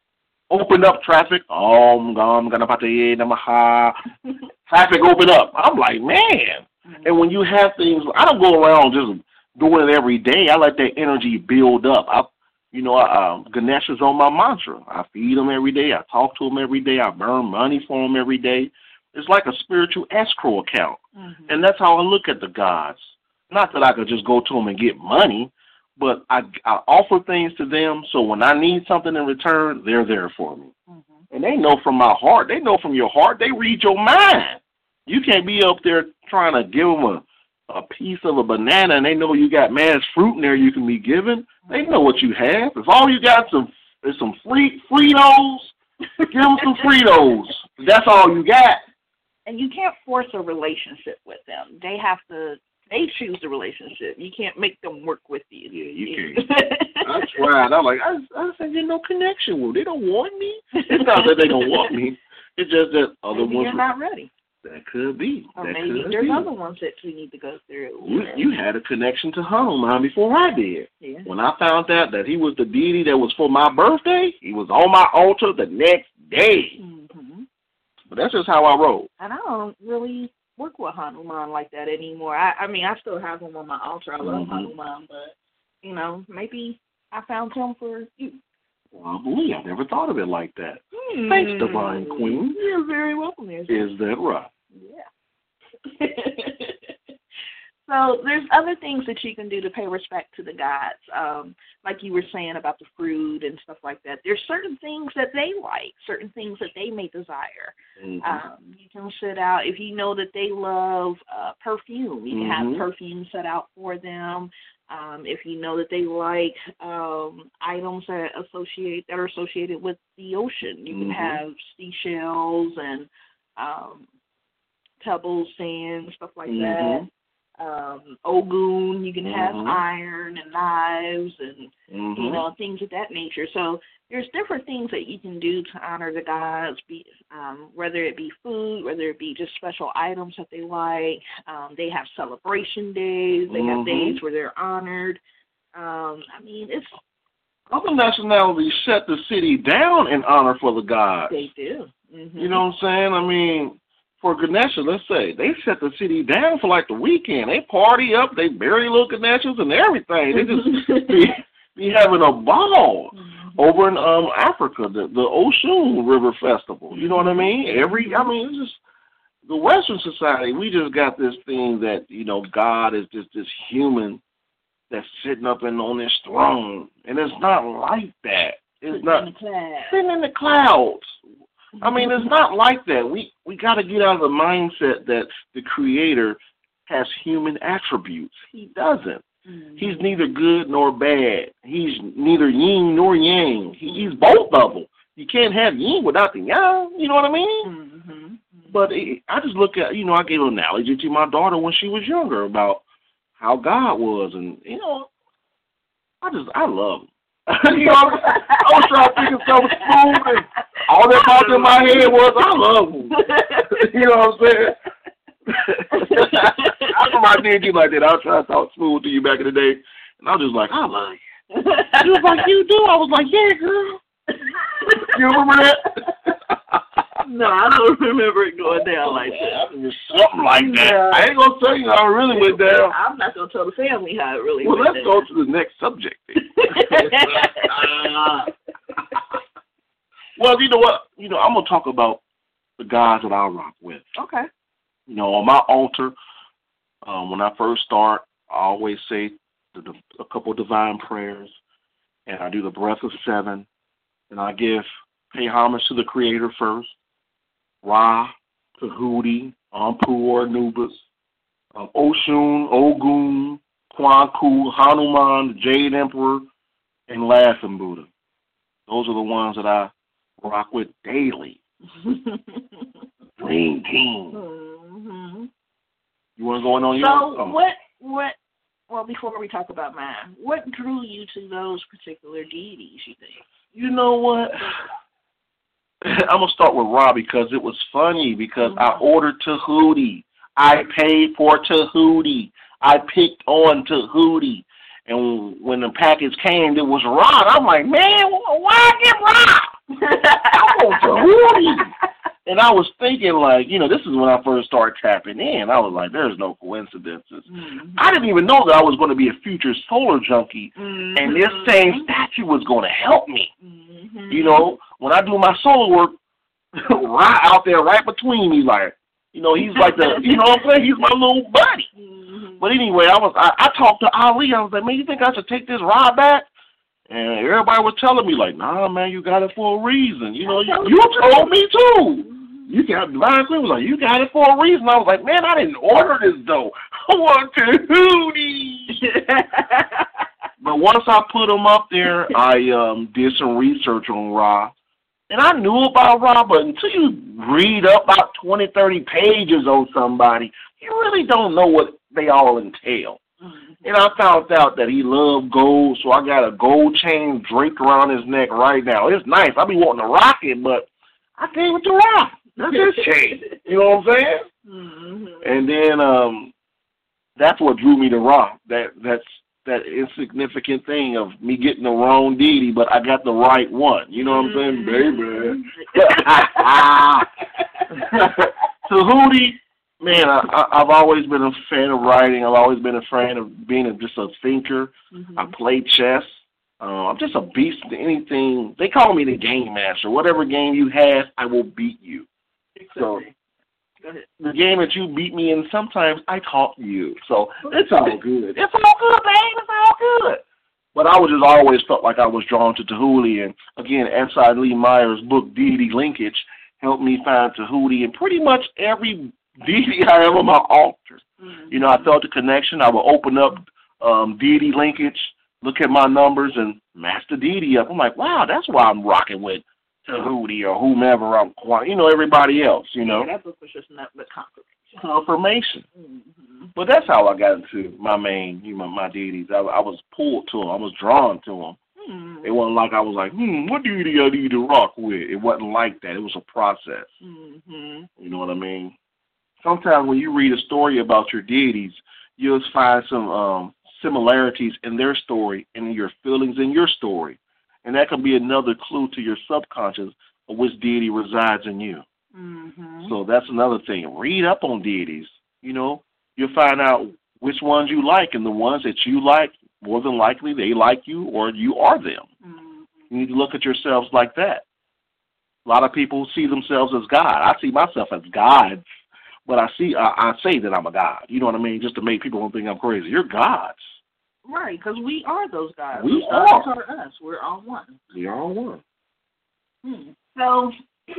opened up traffic. Om Gam Ganapate Namaha. Traffic opened up. I'm like, man. Mm. And when you have things, I don't go around just doing it every day. I let that energy build up. I You know, uh, Ganesha's on my mantra. I feed him every day. I talk to him every day. I burn money for him every day. It's like a spiritual escrow account. Mm-hmm. And that's how I look at the gods. Not that I could just go to them and get money, but I, I offer things to them so when I need something in return, they're there for me. Mm-hmm. And they know from my heart. They know from your heart. They read your mind. You can't be up there trying to give them a a piece of a banana and they know you got mass fruit in there you can be given. They know what you have. If all you got some is some free Fritos, give them some Fritos. That's all you got. And you can't force a relationship with them. They have to, they choose the relationship. You can't make them work with you. Yeah, you can't. I tried. I'm like, I, I said, there's no connection with them. They don't want me. It's not that they don't want me. It's just that other Maybe ones. You're not ready. That could be. Or that maybe could there's be. other ones that you need to go through. You, you had a connection to Hanuman before I did. Yeah. When I found out that he was the deity that was for my birthday, he was on my altar the next day. Mm-hmm. But that's just how I roll. And I don't really work with Hanuman like that anymore. I, I mean, I still have him on my altar. I love mm-hmm. Hanuman, but you know, maybe I found him for you. Well, boy, I never thought of it like that. Hmm. Thanks, Divine Queen. You're very welcome. There. Is that right? Yeah. So there's other things that you can do to pay respect to the gods, um, like you were saying about the fruit and stuff like that. There's certain things that they like, certain things that they may desire. Mm-hmm. Um, you can set out, if you know that they love uh, perfume, you can mm-hmm. have perfume set out for them. Um, if you know that they like um, items that associate that are associated with the ocean, you can mm-hmm. have seashells and um, pebbles, sand, stuff like mm-hmm. that. Um, Ogun, you can have mm-hmm. iron and knives and, mm-hmm. you know, things of that nature. So there's different things that you can do to honor the gods, be, um, whether it be food, whether it be just special items that they like. Um, they have celebration days. They mm-hmm. have days where they're honored. Um, I mean, it's... Other nationalities shut the city down in honor for the gods. They do. Mm-hmm. You know what I'm saying? I mean... For Ganesha, let's say, they shut the city down for like the weekend. They party up, they bury little Ganeshas and everything. They just be, be having a ball mm-hmm. over in um Africa, the, the Oshun River Festival. You know what I mean? Every, I mean, it's just, the Western society, we just got this thing that, you know, God is just this human that's sitting up in, on this throne. And it's not like that. It's sitting not in the clouds. Sitting in the clouds. I mean, it's not like that. We we got to get out of the mindset that the Creator has human attributes. He doesn't. Mm-hmm. He's neither good nor bad. He's neither yin nor yang. He, he's both of them. You can't have yin without the yang. You know what I mean? Mm-hmm. Mm-hmm. But it, I just look at, you know, I gave an analogy to my daughter when she was younger about how God was. And, you know, I just, I love him. You know, I was trying to think of something smooth, and all that popped in my head was, I love him. You know what I'm saying? I remember I did you like that. I was trying to talk smooth to you back in the day, and I was just like, I love you. She was like, you do? I was like, yeah, girl. You remember that? No, I don't remember it going down like that. I mean, something like that. Yeah. I ain't going to tell you how it really went down. I'm not going to tell the family how it really well, went down. Well, let's go to the next subject. uh, well, you know what? You know, I'm going to talk about the guys that I rock with. Okay. You know, on my altar, um, when I first start, I always say the, the, a couple of divine prayers, and I do the breath of seven, and I give, pay homage to the Creator first. Ra, Tahuti, Ampur, Anubis, um, Oshun, Ogun, Kwanku, Hanuman, the Jade Emperor, and Laughing Buddha. Those are the ones that I rock with daily. Dream team. Mm-hmm. You want to go in on so yours? So oh. what, what, well, before we talk about mine, what drew you to those particular deities, you think? You know what? I'm going to start with Ra because it was funny because mm-hmm. I ordered Tahuti. I paid for Tahuti. I picked on Tahuti. And when the package came, it was Ra. I'm like, man, why get Ra? I want Tahuti. And I was thinking, like, you know, this is when I first started tapping in. I was like, there's no coincidences. Mm-hmm. I didn't even know that I was going to be a future solar junkie, mm-hmm. and this same statue was going to help me. Mm-hmm. You know, when I do my solar work, right out there, right between me, like, you know, he's like the, you know what I'm saying? He's my little buddy. Mm-hmm. But anyway, I was, I, I talked to Ali. I was like, man, you think I should take this ride back? And everybody was telling me, like, nah, man, you got it for a reason. You know, you, you told me, too. You got Divine Queen was like, you got it for a reason. I was like, man, I didn't order this, though. I want Tahuti. But once I put them up there, I um, did some research on Ra. And I knew about Ra, but until you read up about twenty, thirty pages on somebody, you really don't know what they all entail. Mm-hmm. And I found out that he loved gold, so I got a gold chain draped around his neck right now. It's nice. I be wanting to rock it, but I gave it to Ra. That's his chain. You know what I'm saying? Mm-hmm. And then um, that's what drew me to Ra. That that's that insignificant thing of me getting the wrong deity, but I got the right one. You know what I'm saying, baby? Tahuti, Man, I, I, I've always been a fan of writing. I've always been a fan of being a, just a thinker. Mm-hmm. I play chess. Uh, I'm just a beast to anything. They call me the game master. Whatever game you have, I will beat you. Exactly. So the game that you beat me in, sometimes I taught you. So it's all good. It's all good, babe. It's all good. But I was just always felt like I was drawn to Tahuti. And, again, S I Lee Meyer's book, Deity Linkage, helped me find Tahuti and pretty much every deity I have on my altar. Mm-hmm. You know, I felt the connection. I would open up um, Deity Linkage, look at my numbers, and match the deity up. I'm like, wow, that's why I'm rocking with Tahuti or whomever I'm, you know, everybody else, you know. Yeah, that book was just not but confirmation. Confirmation. Mm-hmm. But that's how I got into my main, you know, my deities. I, I was pulled to them. I was drawn to them. Mm-hmm. It wasn't like I was like, hmm, what deity I need to rock with. It wasn't like that. It was a process. Mm-hmm. You know what I mean? Sometimes when you read a story about your deities, you'll find some um, similarities in their story and in your feelings in your story. And that can be another clue to your subconscious of which deity resides in you. Mm-hmm. So that's another thing. Read up on deities. You know, you'll find out which ones you like, and the ones that you like, more than likely they like you or you are them. Mm-hmm. You need to look at yourselves like that. A lot of people see themselves as God. I see myself as God. But I see, uh, I say that I'm a god. You know what I mean? Just to make people don't think I'm crazy. You're gods. Right, because we are those gods. We are. Are us. We're all one. We are all one. Hmm. So,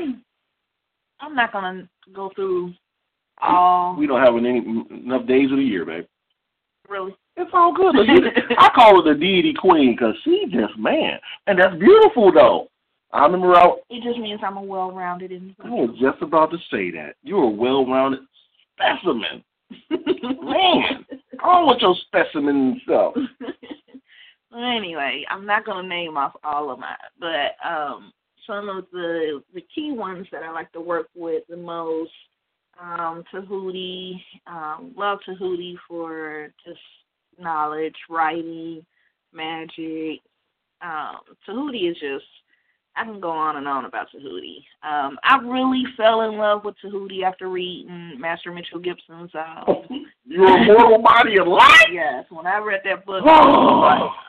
I'm not going to go through all... We don't have any, enough days of the year, babe. Really? It's all good. I call her the deity queen because she's just, man. And that's beautiful, though. I remember I... It just means I'm a well-rounded individual. I was just about to say that. You're a well-rounded specimen. Man, on with your specimen stuff. Well, anyway, I'm not going to name off all of mine, but um, some of the the key ones that I like to work with the most, um, Tahuti, um, love Tahuti for just knowledge, writing, magic. Um, Tahuti is just, I can go on and on about Tahuti. Um, I really fell in love with Tahuti after reading Master Mitchell Gibson's. Um, Your Immortal Body of Light? Yes, when I read that book, I was like,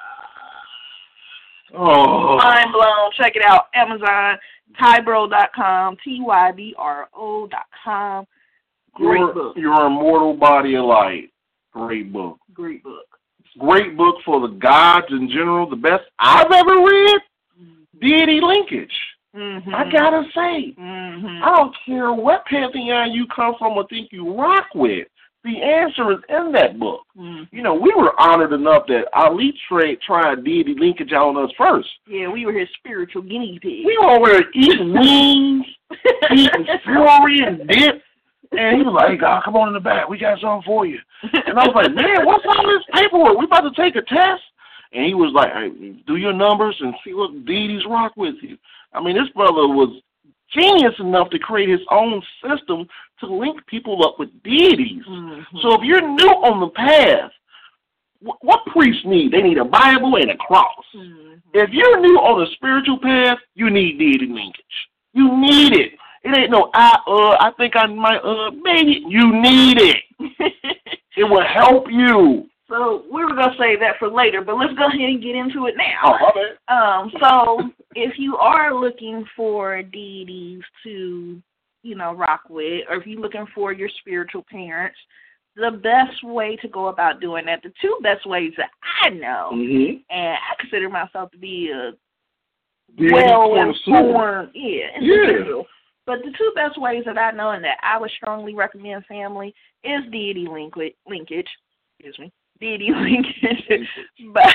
oh. Mind blown. Check it out. Amazon, tybro dot com, T Y B R O dot com. Great your, book. Your Immortal Body of Light. Great book. Great book. Great book for the gods in general. The best I've ever read. Deity Linkage. Mm-hmm. I gotta say, mm-hmm. I don't care what pantheon you come from or think you rock with. The answer is in that book. Mm-hmm. You know, we were honored enough that Ali tried, tried Deity Linkage on us first. Yeah, we were his spiritual guinea pigs. We were over there eating wings, eating celery and dip. And he was like, hey, God, come on in the back. We got something for you. And I was like, man, what's all this paperwork? We about to take a test? And he was like, hey, do your numbers and see what deities rock with you. I mean, this brother was genius enough to create his own system to link people up with deities. Mm-hmm. So if you're new on the path, wh- what priests need? They need a Bible and a cross. Mm-hmm. If you're new on the spiritual path, you need deity linkage. You need it. It ain't no, I, uh, I think I might, uh, maybe. You need it. It will help you. So we were going to save that for later, but let's go ahead and get into it now. Oh, okay. Um, so if you are looking for deities to, you know, rock with, or if you're looking for your spiritual parents, the best way to go about doing that, the two best ways that I know, mm-hmm. and I consider myself to be a yeah, well-informed yeah, individual. Yeah. But the two best ways that I know and that I would strongly recommend family is deity link- linkage. Excuse me. Deity Linkage by,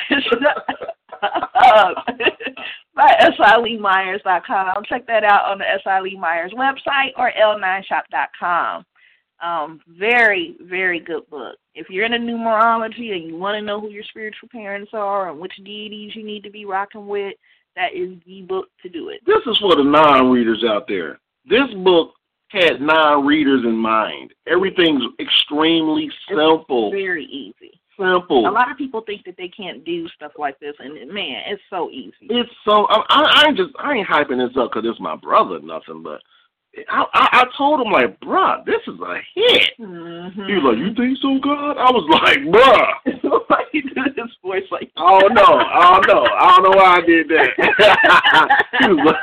uh, by S I Lee Myers dot com. Check that out on the S I Lee Myers website or L nine shop dot com. Um, very, very good book. If you're into numerology and you want to know who your spiritual parents are and which deities you need to be rocking with, that is the book to do it. This is for the non-readers out there. This book had non-readers in mind. Everything's extremely simple. It's very easy. Simple. A lot of people think that they can't do stuff like this, and man, it's so easy. It's so I, I ain't just I ain't hyping this up because it's my brother or nothing, but I, I, I told him, like, bruh, this is a hit. Mm-hmm. He was like, you think so, God? I was like, bruh. Why you do his voice like that? I don't know. I don't know. I don't know why I did that. He was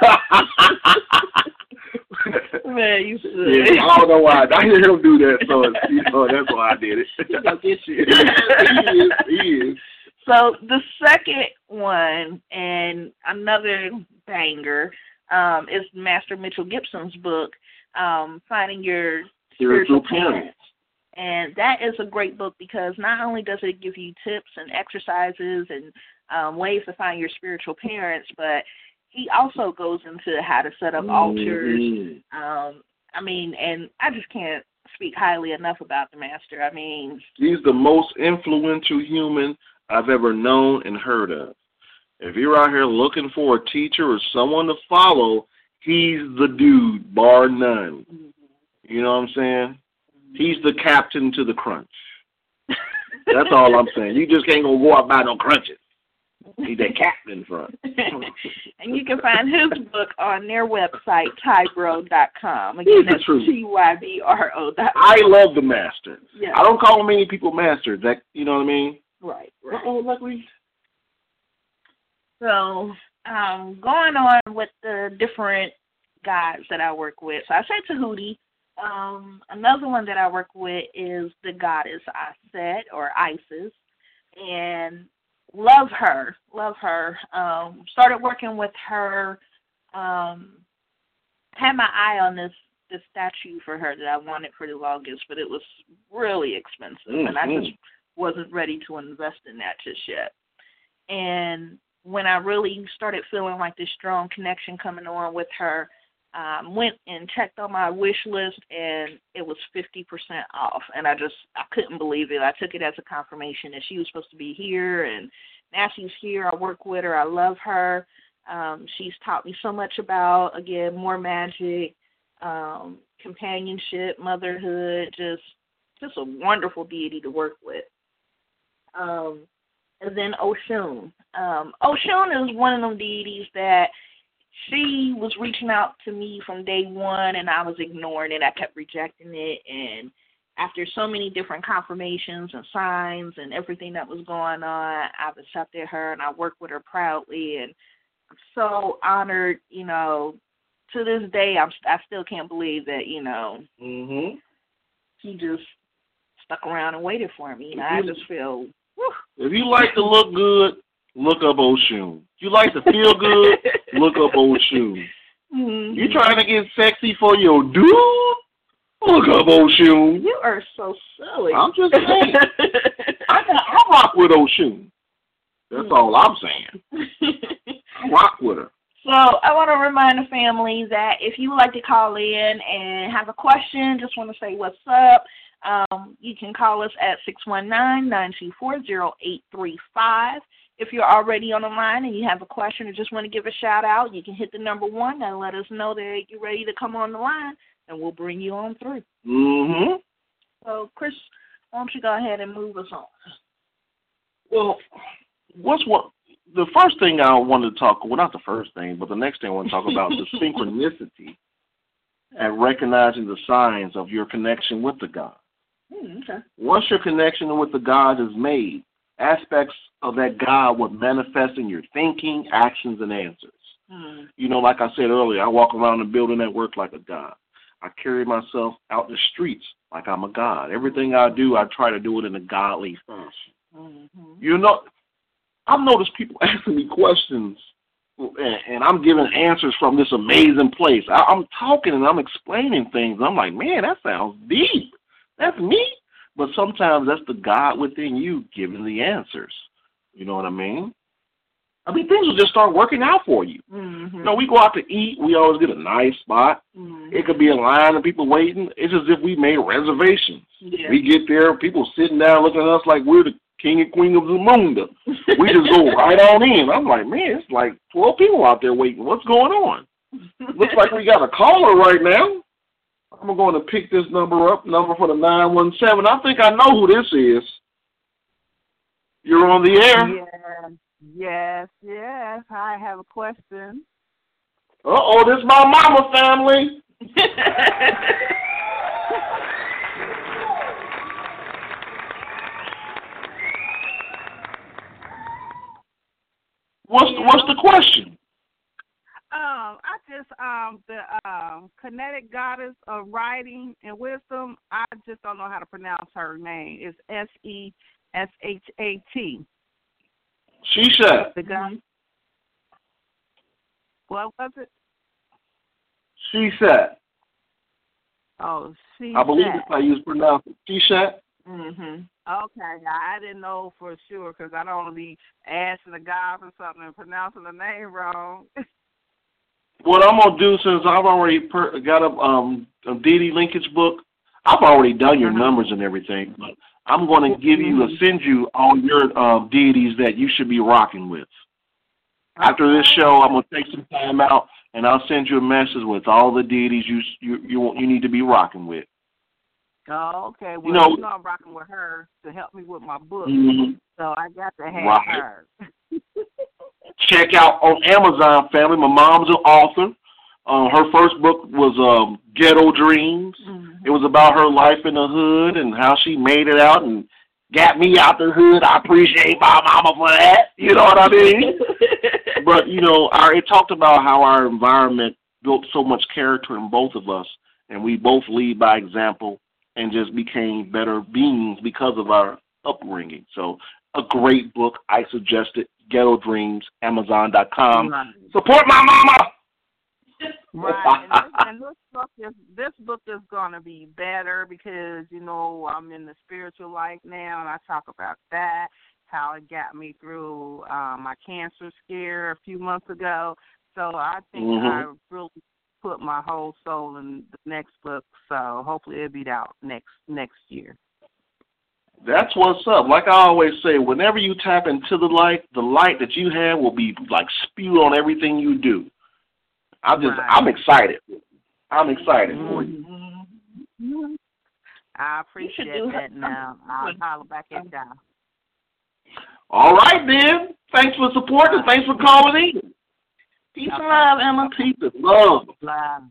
like, man, you should. Yeah, I don't know why. I hear him do that, so you know, that's why I did it. He's gonna get you. he is. He is. So the second one, and another banger, um, is Master Mitchell Gibson's book, um, Finding Your Spiritual, Spiritual Parents. Parents. And that is a great book because not only does it give you tips and exercises and um, ways to find your spiritual parents, but he also goes into how to set up mm-hmm. altars. Um, I mean, and I just can't speak highly enough about the Master. I mean, he's the most influential human I've ever known and heard of. If you're out here looking for a teacher or someone to follow, he's the dude, bar none. Mm-hmm. You know what I'm saying? He's the captain to the crunch. That's all I'm saying. You just can't go out by no crunches. He's that captain in front. And you can find his book on their website, Tybro dot com. Again, that's T Y B R O dot com. I love the Master. Yeah. I don't call many people Master. That, you know what I mean? Right. right. Uh-oh, luckily. So, um, going on with the different gods that I work with. So I said Tahuti. Um, another one that I work with is the goddess Aset or Isis. And love her. Love her. Um, started working with her. Um, had my eye on this, this statue for her that I wanted for the longest, but it was really expensive. Mm-hmm. And I just wasn't ready to invest in that just yet. And when I really started feeling like this strong connection coming on with her, um, went and checked on my wish list, and it was fifty percent off. And I just, I couldn't believe it. I took it as a confirmation that she was supposed to be here, and now she's here. I work with her. I love her. Um, she's taught me so much about, again, more magic, um, companionship, motherhood, just, just a wonderful deity to work with. Um, and then Oshun. Um, Oshun is one of them deities that she was reaching out to me from day one, and I was ignoring it. I kept rejecting it, and after so many different confirmations and signs and everything that was going on, I've accepted her, and I work with her proudly, and I'm so honored. You know, to this day, I'm, I still can't believe that, you know, mm-hmm. she just stuck around and waited for me. You know, I just feel, whew. If you like to look good, look up Oshun. If you like to feel good, look up Oshun. Mm-hmm. You trying to get sexy for your dude? Look up Oshun. You are so silly. I'm just saying. I, I rock with Oshun. That's mm-hmm. all I'm saying. I rock with her. So I want to remind the family that if you would like to call in and have a question, just want to say what's up, um, you can call us at six one nine, nine two four, zero eight three five. If you're already on the line and you have a question or just want to give a shout out, you can hit the number one and let us know that you're ready to come on the line, and we'll bring you on through. Mm-hmm. So, Chris, why don't you go ahead and move us on? Well, what's what? The first thing I wanted to talk, well, not the first thing, but the next thing I want to talk about is synchronicity and recognizing the signs of your connection with the God. Mm, okay. Once your connection with the God is made, aspects of that God will manifest in your thinking, actions, and answers. Mm. You know, like I said earlier, I walk around the building at work like a God. I carry myself out the streets like I'm a God. Everything I do, I try to do it in a godly fashion. Mm-hmm. You know, I've noticed people asking me questions, and, and I'm giving answers from this amazing place. I, I'm talking and I'm explaining things. I'm like, man, that sounds deep. That's me. But sometimes that's the God within you giving the answers. You know what I mean? I mean, things will just start working out for you. Mm-hmm. You know, we go out to eat. We always get a nice spot. Mm-hmm. It could be a line of people waiting. It's as if we made reservations. Yeah. We get there, people sitting down looking at us like we're the king and queen of Zamunda. We just go right on in. I'm like, man, it's like twelve people out there waiting. What's going on? Looks like we got a caller right now. I'm going to pick this number up, number for the nine one seven. I think I know who this is. You're on the air. Yeah. Yes, yes. I have a question. Uh-oh, this is my mama family. What's the, what's the question? Um, I just um the um kinetic goddess of writing and wisdom. I just don't know how to pronounce her name. It's S E S H A T. She said. The guy. What was it? She said. Oh, she. I believe said. it's how you pronounce it. She said. Mhm. Okay, I didn't know for sure because I don't want to be asking the guy for something and pronouncing the name wrong. What I'm gonna do, since I've already per- got a um a D D linkage book, I've already done your uh-huh. numbers and everything. But I'm going to give you, mm-hmm. send you all your uh, deities that you should be rocking with. Okay. After this show, I'm gonna take some time out and I'll send you a message with all the deities you you you, you need to be rocking with. Oh, okay. Well, you know, you know I'm rocking with her to help me with my book, mm-hmm. so I got to have right. her. Check out on Amazon, family. My mom's an author. Uh, her first book was um, Ghetto Dreams. Mm-hmm. It was about her life in the hood and how she made it out and got me out the hood. I appreciate my mama for that. You know what I mean? But, you know, our, it talked about how our environment built so much character in both of us, and we both lead by example and just became better beings because of our upbringing. So a great book. I suggest it. Ghetto Dreams, Amazon dot com. Right. Support my mama. Right, and, this, and this book is this book is gonna be better because you know I'm in the spiritual life now, and I talk about that, how it got me through um, my cancer scare a few months ago. So I think mm-hmm. I really put my whole soul in the next book. So hopefully it'll be out next next year. That's what's up. Like I always say, whenever you tap into the light, the light that you have will be like spewed on everything you do. I'm just, right. I'm excited. I'm excited mm-hmm. for you. I appreciate that now. I'll holler back at y'all. All right, then. Thanks for supporting us. Thanks for calling in. Peace and love, Emma. Peace and love. Love.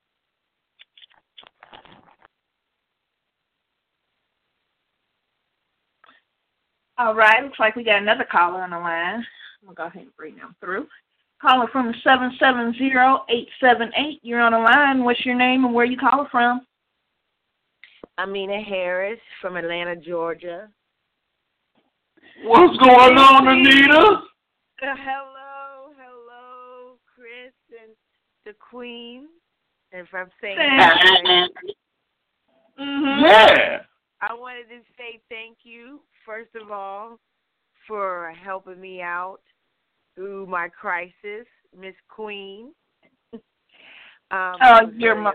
All right, looks like we got another caller on the line. I'm going to go ahead and bring them through. Caller from seven seven zero, eight seven eight. You're on the line. What's your name and where you calling from? Amina Harris from Atlanta, Georgia. What's going on, Anita? Uh, hello, hello, Chris and the Queen. If I'm saying that right. Mm-hmm. Yeah. I wanted to say thank you, first of all, for helping me out through my crisis, Miss Queen. um, oh, you're most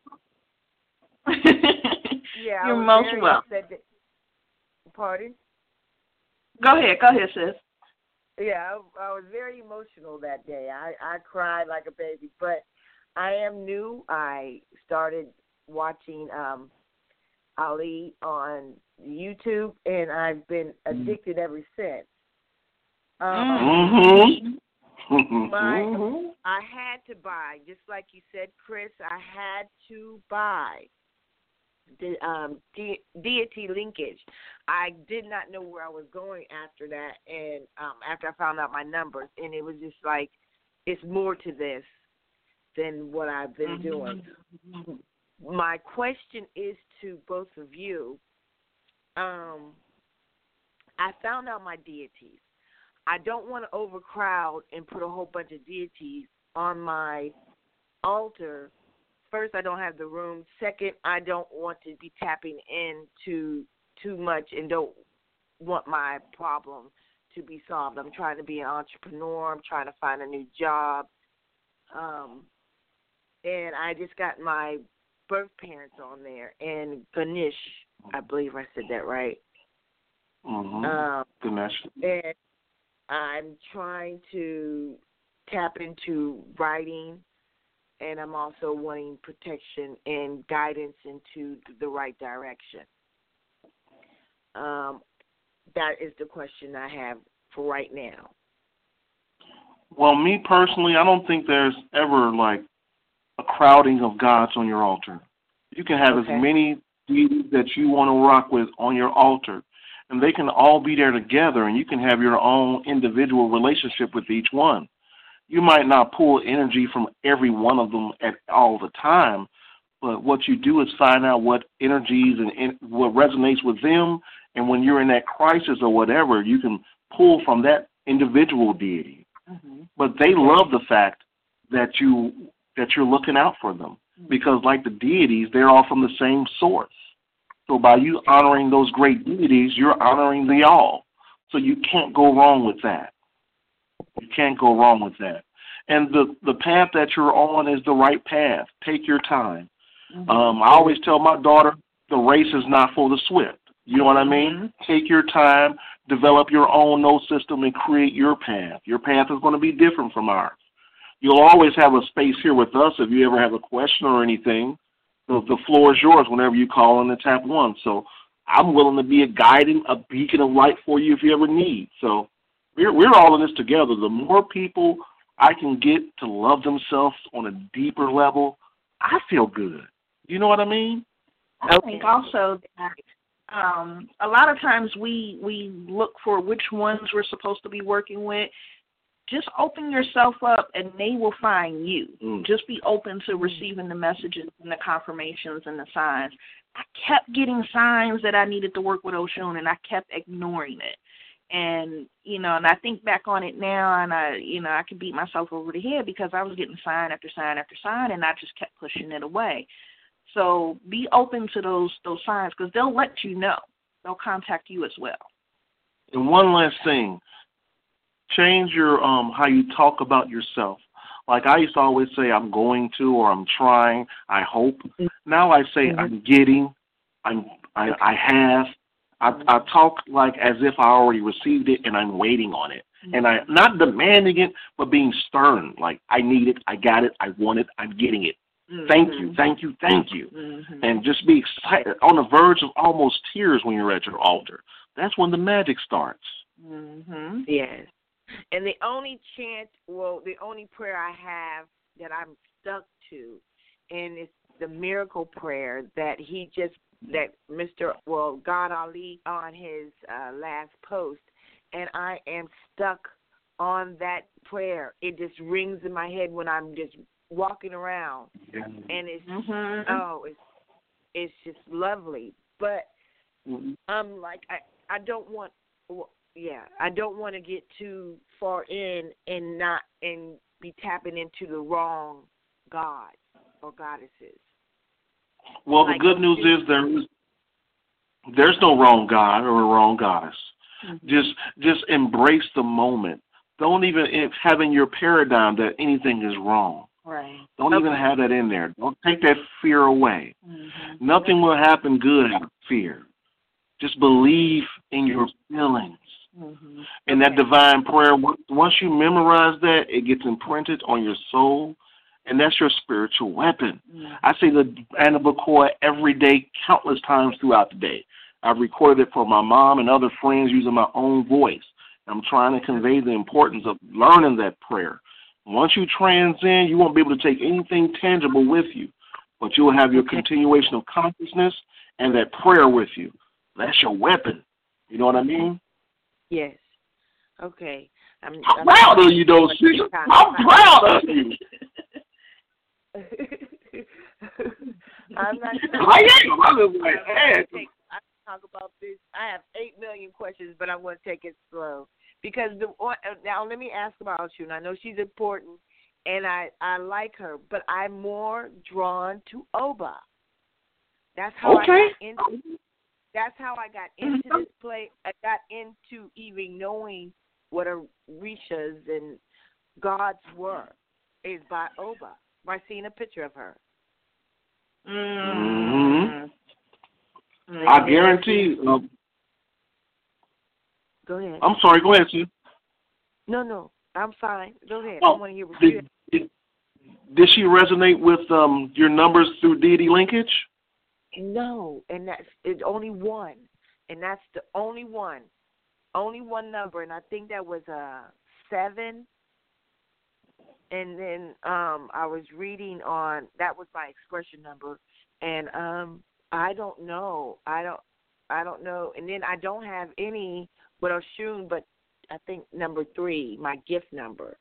yeah, you're most welcome. That, pardon? Go ahead, go ahead, sis. Yeah, I, I was very emotional that day. I, I cried like a baby, but I am new. I started watching um, Ali on YouTube, and I've been addicted ever since. Um, mm-hmm. my, mm-hmm. I had to buy, just like you said, Chris, I had to buy the um, de- deity linkage. I did not know where I was going after that, and um, after I found out my numbers, and it was just like, it's more to this than what I've been mm-hmm. doing. My question is to both of you. Um, I found out my deities. I don't want to overcrowd and put a whole bunch of deities on my altar. First, I don't have the room. Second, I don't want to be tapping into too much and don't want my problem to be solved. I'm trying to be an entrepreneur. I'm trying to find a new job. Um, and I just got my birth parents on there, and Ganesh, I believe I said that right. Mm-hmm. Um, Ganesh. And I'm trying to tap into writing, and I'm also wanting protection and guidance into the right direction. Um, that is the question I have for right now. Well, me personally, I don't think there's ever like a crowding of gods on your altar. You can have Okay. as many deities that you want to rock with on your altar, and they can all be there together, and you can have your own individual relationship with each one. You might not pull energy from every one of them at all the time, but what you do is find out what energies and in, what resonates with them, and when you're in that crisis or whatever, you can pull from that individual deity. Mm-hmm. But they love the fact that you that you're looking out for them, because like the deities, they're all from the same source. So by you honoring those great deities, you're honoring the all. So you can't go wrong with that. You can't go wrong with that. And the, the path that you're on is the right path. Take your time. Mm-hmm. Um, I always tell my daughter, the race is not for the swift. You know what I mean? Mm-hmm. Take your time, develop your own node system, and create your path. Your path is going to be different from ours. You'll always have a space here with us if you ever have a question or anything. The, the floor is yours whenever you call in the tap one. So I'm willing to be a guiding, a beacon of light for you if you ever need. So we're we're all in this together. The more people I can get to love themselves on a deeper level, I feel good. You know what I mean? I think also that um, a lot of times we we look for which ones we're supposed to be working with. Just open yourself up and they will find you. Mm. Just be open to receiving the messages and the confirmations and the signs. I kept getting signs that I needed to work with Oshun, and I kept ignoring it. And, you know, and I think back on it now, and I, you know, I could beat myself over the head because I was getting sign after sign after sign, and I just kept pushing it away. So be open to those those signs, because they'll let you know. They'll contact you as well. And one last thing, change your um how you talk about yourself. Like I used to always say, I'm going to, or I'm trying, I hope. Now I say, mm-hmm. I'm getting, I'm, I, I have. I, I talk like as if I already received it and I'm waiting on it. Mm-hmm. And I'm not demanding it, but being stern. Like, I need it, I got it, I want it, I'm getting it. Mm-hmm. Thank you, thank you, thank you. Mm-hmm. And just be excited, on the verge of almost tears when you're at your altar. That's when the magic starts. Mm-hmm. Yes. And the only chant, well, the only prayer I have that I'm stuck to, and it's the miracle prayer that he just, that Mister, well, God Ali on his uh, last post, and I am stuck on that prayer. It just rings in my head when I'm just walking around, yeah. and it's, mm-hmm. oh, it's, it's just lovely. But mm-hmm. I'm like, I, I don't want, well, yeah, I don't want to get too far in and not and be tapping into the wrong god or goddesses. Well, like, the good news is there is there's no wrong god or a wrong goddess. Mm-hmm. Just just embrace the moment. Don't even have in your paradigm that anything is wrong. Right. Don't okay. even have that in there. Don't take that fear away. Mm-hmm. Nothing will happen good out of fear. Just believe in your feelings. Mm-hmm. And okay. that divine prayer, once you memorize that, it gets imprinted on your soul, and that's your spiritual weapon. Mm-hmm. I say the Annabelle Coy every day, countless times throughout the day. I've recorded it for my mom and other friends using my own voice. I'm trying to convey the importance of learning that prayer. Once you transcend, you won't be able to take anything tangible with you, but you'll have your okay. continuation of consciousness and that prayer with you. That's your weapon. You know what I mean? Yes. Okay. I'm, I'm, I'm proud of you, though, Sugar. I'm proud of you. I'm not I am. I was like, I talk about this. I have eight million questions, but I'm going to take it slow. Because the now let me ask about you. And I know she's important, and I, I like her, but I'm more drawn to Oba. That's how okay. I got into That's how I got into this play. I got into even knowing what Orishas and gods were is by Oba, by seeing a picture of her. Mm-hmm. Mm-hmm. I guarantee. Um, go ahead. I'm sorry. Go ahead, Sue. No, no, I'm fine. Go ahead. Oh, I want to hear what did, you have. Did, did she resonate with um, your numbers through deity linkage? No, and that's it's only one, and that's the only one, only one number, and I think that was a uh, seven, and then um, I was reading on that was my expression number, and um, I don't know, I don't, I don't know, and then I don't have any with Oshun, but I think number three, my gift number.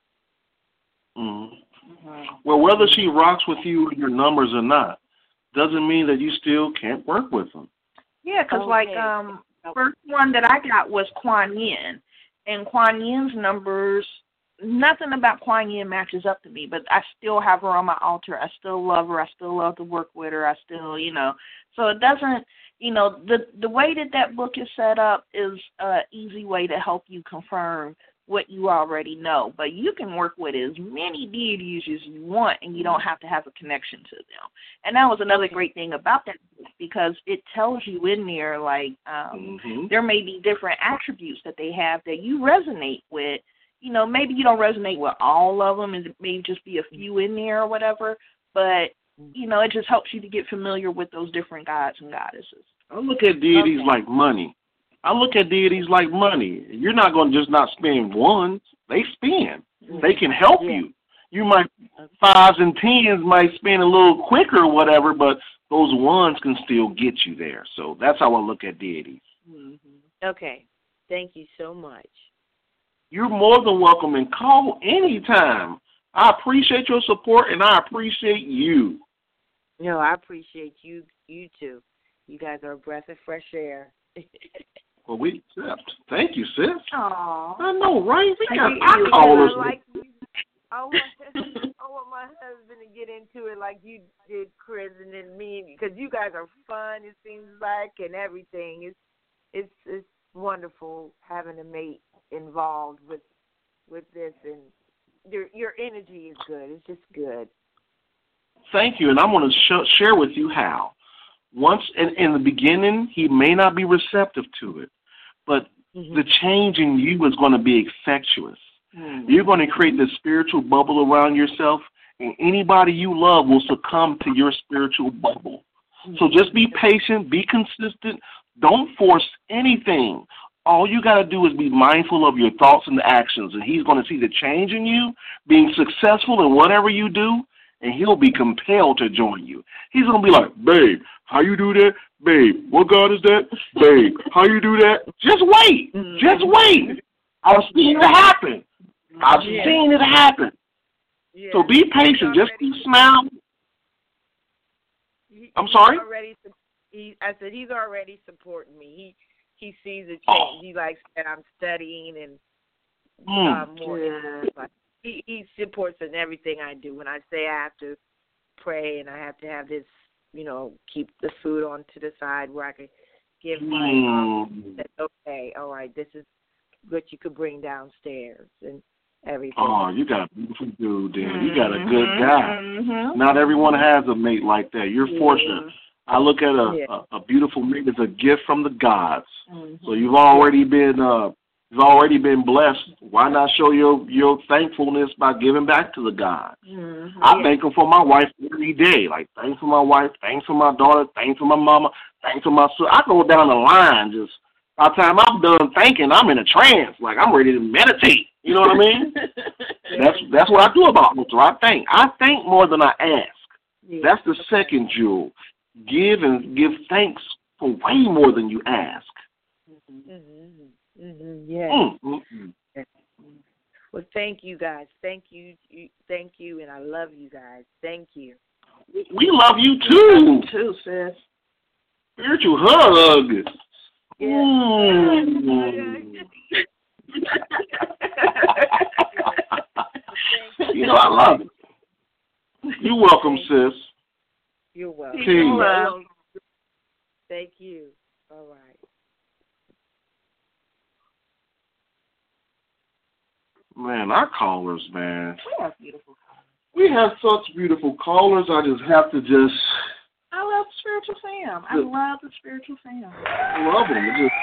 Mm-hmm. Mm-hmm. Well, whether she rocks with you or your numbers or not, doesn't mean that you still can't work with them. Yeah, because okay. like um, first one that I got was Kuan Yin, and Kuan Yin's numbers, nothing about Kuan Yin matches up to me, but I still have her on my altar. I still love her. I still love to work with her. I still, you know, so it doesn't, you know, the the way that that book is set up is an easy way to help you confirm what you already know, but you can work with as many deities as you want, and you don't have to have a connection to them. And that was another great thing about that book, because it tells you in there, like, um, mm-hmm. there may be different attributes that they have that you resonate with. You know, maybe you don't resonate with all of them, and it may just be a few in there or whatever, but, you know, it just helps you to get familiar with those different gods and goddesses. I look at deities okay. like money. I look at deities like money. You're not going to just not spend ones. They spend. Mm-hmm. They can help yeah. you. You might, fives and tens might spend a little quicker or whatever, but those ones can still get you there. So that's how I look at deities. Mm-hmm. Okay. Thank you so much. You're more than welcome, and call anytime. I appreciate your support, and I appreciate you. No, I appreciate you, you too. You guys are a breath of fresh air. Well, we accept. Thank you, sis. Aww. I know, right? We got our callers. Like, I want, I want my husband to get into it like you did, Chris, and then me, because you guys are fun, it seems like, and everything. It's it's it's wonderful having a mate involved with with this, and your your energy is good. It's just good. Thank you, and I'm going to sh- share with you how. Once in, in the beginning, he may not be receptive to it, but mm-hmm. the change in you is going to be infectious. Mm-hmm. You're going to create this spiritual bubble around yourself, and anybody you love will succumb to your spiritual bubble. Mm-hmm. So just be patient, be consistent, don't force anything. All you got to do is be mindful of your thoughts and actions, and he's going to see the change in you, being successful in whatever you do, and he'll be compelled to join you. He's going to be like, babe, how you do that? Babe, what God is that? Babe, how you do that? Just wait. Just wait. I've seen it happen. I've yeah. seen it happen. Yeah. So be patient. Just keep smiling. He, I'm sorry? Already, he, I said he's already supporting me. He he sees a change. Oh. He likes that I'm studying and mm. uh, more. Yeah. He, he supports in everything I do. When I say I have to pray and I have to have this, you know, keep the food on to the side where I can give my mm. um, okay, all right, this is what you could bring downstairs and everything. Oh, you got a beautiful dude, Dan. Mm-hmm. You got a good guy. Mm-hmm. Not everyone has a mate like that. You're yeah. fortunate. I look at a, yeah. a, a beautiful mate as a gift from the gods. Mm-hmm. So you've already been uh, you've already been blessed. Why not show your, your thankfulness by giving back to the gods? Mm-hmm. I yeah. thank him for my wife every day. Like, thanks for my wife, thanks for my daughter, thanks for my mama, thanks for my sister. I go down the line. Just by the time I'm done thanking, I'm in a trance. Like, I'm ready to meditate. You know what I mean? yeah. That's that's what I do about it. So I thank. I thank more than I ask. Yeah. That's the second jewel. Give and give thanks for way more than you ask. Mm-hmm. Mm-hmm. Yeah. Mm-hmm. Well, thank you guys. Thank you. Thank you, and I love you guys. Thank you. We love you too. Too, sis. Spiritual hug. Yeah. Mm. You know, I love it. You're welcome, sis. You're welcome. Peace. You're welcome. Thank you. All right. Man, our callers, man. We have beautiful callers. We have such beautiful callers. I just have to just. I love the spiritual fam. I love the spiritual fam. I love them. It just.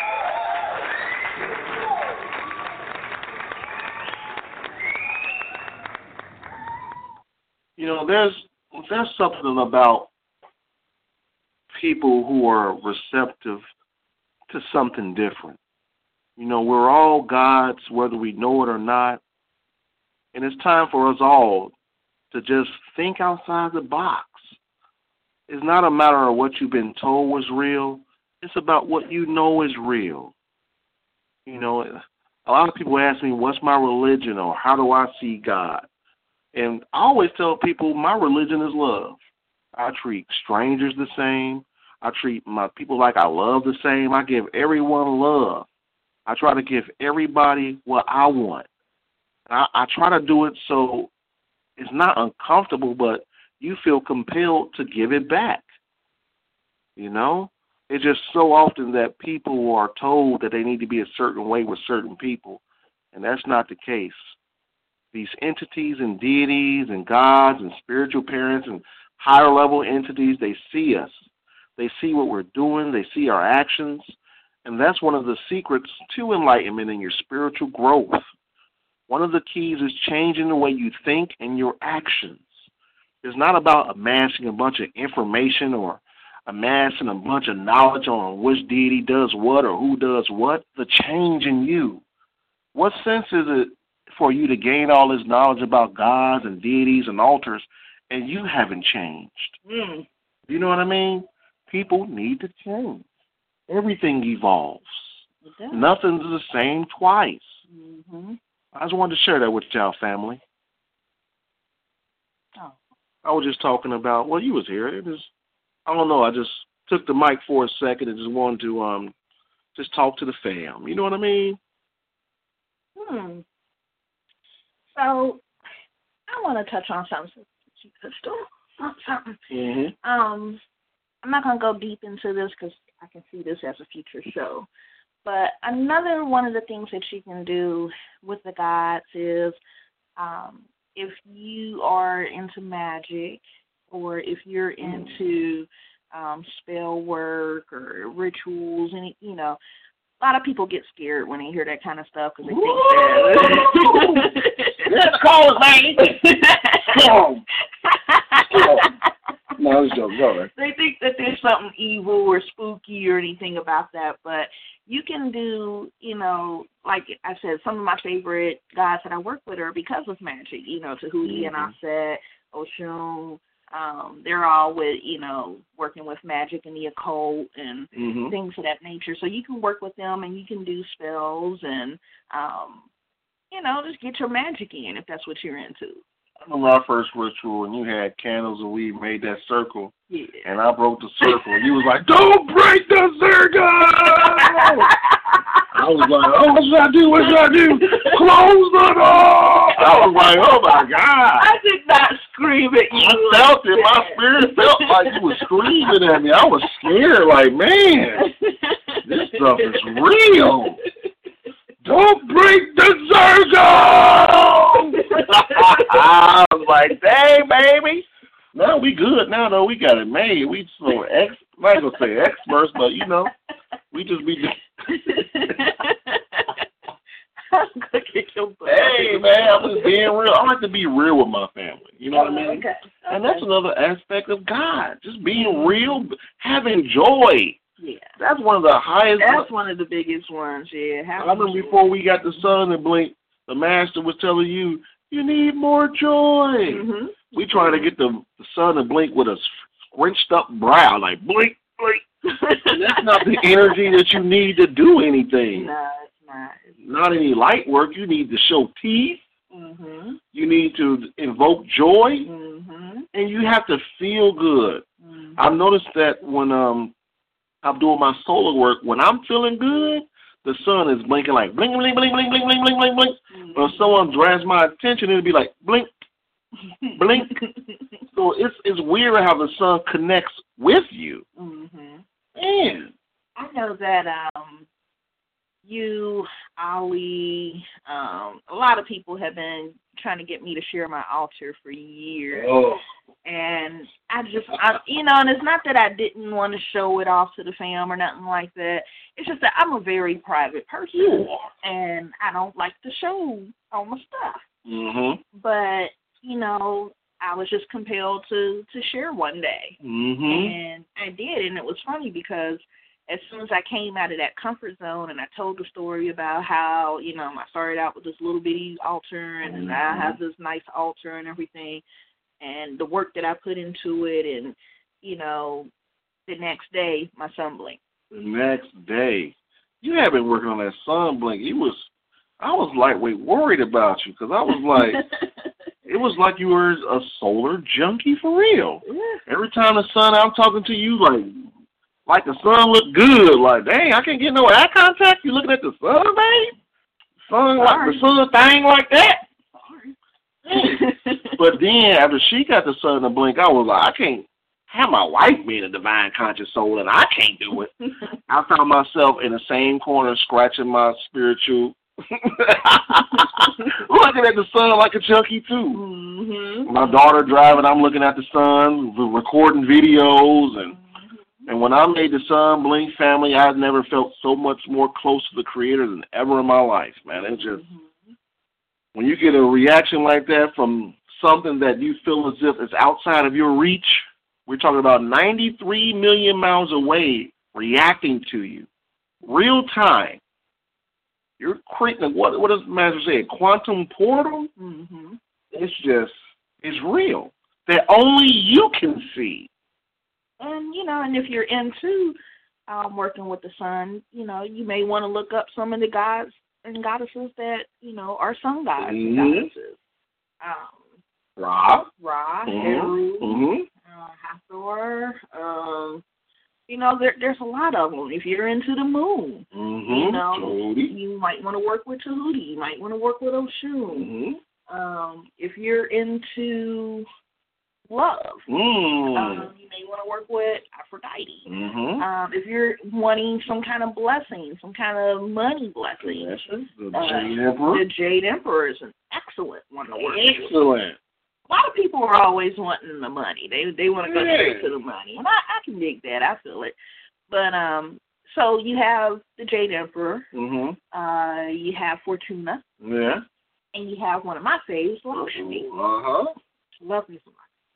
You know, there's there's something about people who are receptive to something different. You know, we're all gods, whether we know it or not. And it's time for us all to just think outside the box. It's not a matter of what you've been told was real. It's about what you know is real. You know, a lot of people ask me, what's my religion, or how do I see God? And I always tell people my religion is love. I treat strangers the same. I treat my people like I love the same. I give everyone love. I try to give everybody what I want. I, I try to do it so it's not uncomfortable, but you feel compelled to give it back. You know? It's just so often that people are told that they need to be a certain way with certain people, and that's not the case. These entities and deities and gods and spiritual parents and higher level entities, they see us. They see what we're doing. They see our actions. And that's one of the secrets to enlightenment and your spiritual growth. One of the keys is changing the way you think and your actions. It's not about amassing a bunch of information or amassing a bunch of knowledge on which deity does what or who does what. The change in you. What sense is it for you to gain all this knowledge about gods and deities and altars and you haven't changed? Mm. You know what I mean? People need to change. Everything evolves. Nothing's the same twice. Mm-hmm. I just wanted to share that with y'all, family. Oh. I was just talking about, well, you was here. It was, I don't know, I just took the mic for a second and just wanted to um just talk to the fam. You know what I mean? Hmm. So, I want to touch on something. Something. Mm-hmm. Um, I'm not going to go deep into this because I can see this as a future show. But another one of the things that you can do with the gods is um, if you are into magic or if you're into um, spell work or rituals, and you know, a lot of people get scared when they hear that kind of stuff because they think that. Let's call it, man. Come on. No, it's joking. Go ahead. They think that there's something evil or spooky or anything about that, but you can do, you know, like I said, some of my favorite gods that I work with are because of magic, you know, Tahuti mm-hmm. and Aset, Oshun. Um, they're all with, you know, working with magic and the occult and mm-hmm. things of that nature. So you can work with them and you can do spells and, um, you know, just get your magic in if that's what you're into. I remember our first ritual, and you had candles and we made that circle, yeah. and I broke the circle, and you was like, don't break the circle! I was like, oh, what should I do? What should I do? Close the door! I was like, oh, my God. I did not scream at you. I felt it. My spirit felt like you was screaming at me. I was scared, like, man, this stuff is real. Don't break the circle! I was like, dang, baby. Now we good. Now, though, we got it made. We so ex, I'm not going to say experts, but, you know, we just be I'm gonna kick your butt. Hey, man, I'm just being real. I like to be real with my family. You know what I mean? Okay. Okay. And that's another aspect of God. Just being real, having joy. Yeah. That's one of the highest. That's one of the biggest ones, yeah. I remember before we got the sun and blink, the master was telling you, you need more joy. Mm-hmm. We trying to get the, the sun to blink with a scrunched up brow, like blink, blink. And that's not the energy that you need to do anything. No, it's not. Not any light work. You need to show teeth. Mm-hmm. You need to invoke joy. Mm-hmm. And you have to feel good. Mm-hmm. I've noticed that when um I'm doing my solar work, when I'm feeling good, the sun is blinking like blink, blink, blink, blink, blink, blink, blink, blink, blink. Mm-hmm. But if someone draws my attention, it'll be like blink, blink. So it's it's weird how the sun connects with you. Mm-hmm. Man. I know that um, you, Ali, um, a lot of people have been trying to get me to share my altar for years. Oh. And I just, I, you know, and it's not that I didn't want to show it off to the fam or nothing like that. It's just that I'm a very private person, and I don't like to show all my stuff. Mm-hmm. But, you know, I was just compelled to, to share one day. Mm-hmm. And I did, and it was funny because as soon as I came out of that comfort zone and I told the story about how, you know, I started out with this little bitty altar and mm-hmm. I have this nice altar and everything, and the work that I put into it, and, you know, the next day, my son blinked. The next day. You have been working on that sun blink. You was, I was lightweight worried about you because I was like, it was like you were a solar junkie for real. Yeah. Every time the sun, I'm talking to you, like, like the sun looked good. Like, dang, I can't get no eye contact. You looking at the sun, babe? Sun, like, the sun thing like that? But then after she got the sun to blink, I was like, I can't have my wife being a divine conscious soul, and I can't do it. I found myself in the same corner scratching my spiritual, looking at the sun like a junkie too. Mm-hmm. My daughter driving, I'm looking at the sun, recording videos, and and when I made the sun blink, family, I've never felt so much more close to the Creator than ever in my life, man. It's just, mm-hmm. when you get a reaction like that from something that you feel as if it's outside of your reach, we're talking about ninety-three million miles away reacting to you, real time. You're creating, what, what does the master say, a quantum portal? Mm-hmm. It's just, it's real, that only you can see. And, you know, and if you're into um, working with the sun, you know, you may want to look up some of the gods and goddesses that, you know, are sun gods mm-hmm. and goddesses. Um, Ra. Ra, mm-hmm. Heru, mm-hmm. uh, Hathor. Um, you know, there, there's a lot of them. If you're into the moon, mm-hmm. you know, Tahuti. you might want to work with Tahuti. You might want to work with Oshun. Mm-hmm. Um, if you're into love, mm. um, you may want to work with Aphrodite. Mm-hmm. Um, if you're wanting some kind of blessing, some kind of money blessing, the uh, Jade Emperor. The Jade Emperor is an excellent one to work with. Excellent. A lot of people are always wanting the money. They they want to go yeah. straight to the money, and I, I can dig that. I feel it. But um, so you have the Jade Emperor. Mm-hmm. Uh, you have Fortuna. Yeah. And you have one of my faves, Lakshmi. Uh huh. Love me some.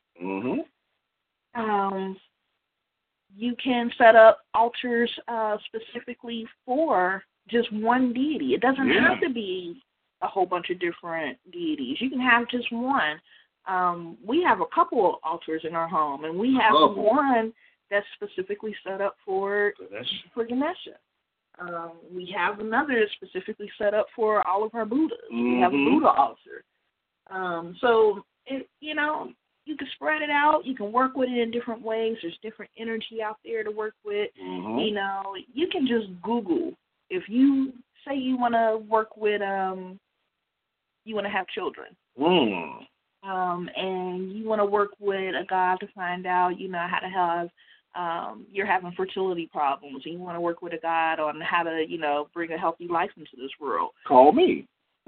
Mm-hmm. Um, you can set up altars uh, specifically for just one deity. It doesn't yeah. have to be a whole bunch of different deities. You can have just one. Um, we have a couple of altars in our home, and we have oh. one that's specifically set up for Ganesha. for Ganesha. Um, we have another that's specifically set up for all of our Buddhas. Mm-hmm. We have a Buddha altar. Um, so, it, you know, you can spread it out. You can work with it in different ways. There's different energy out there to work with. Mm-hmm. You know, you can just Google. If you say you want to work with, um, you want to have children, mm. um, and you want to work with a god to find out, you know, how to have, um, you're having fertility problems, and you want to work with a god on how to, you know, bring a healthy life into this world. Call me.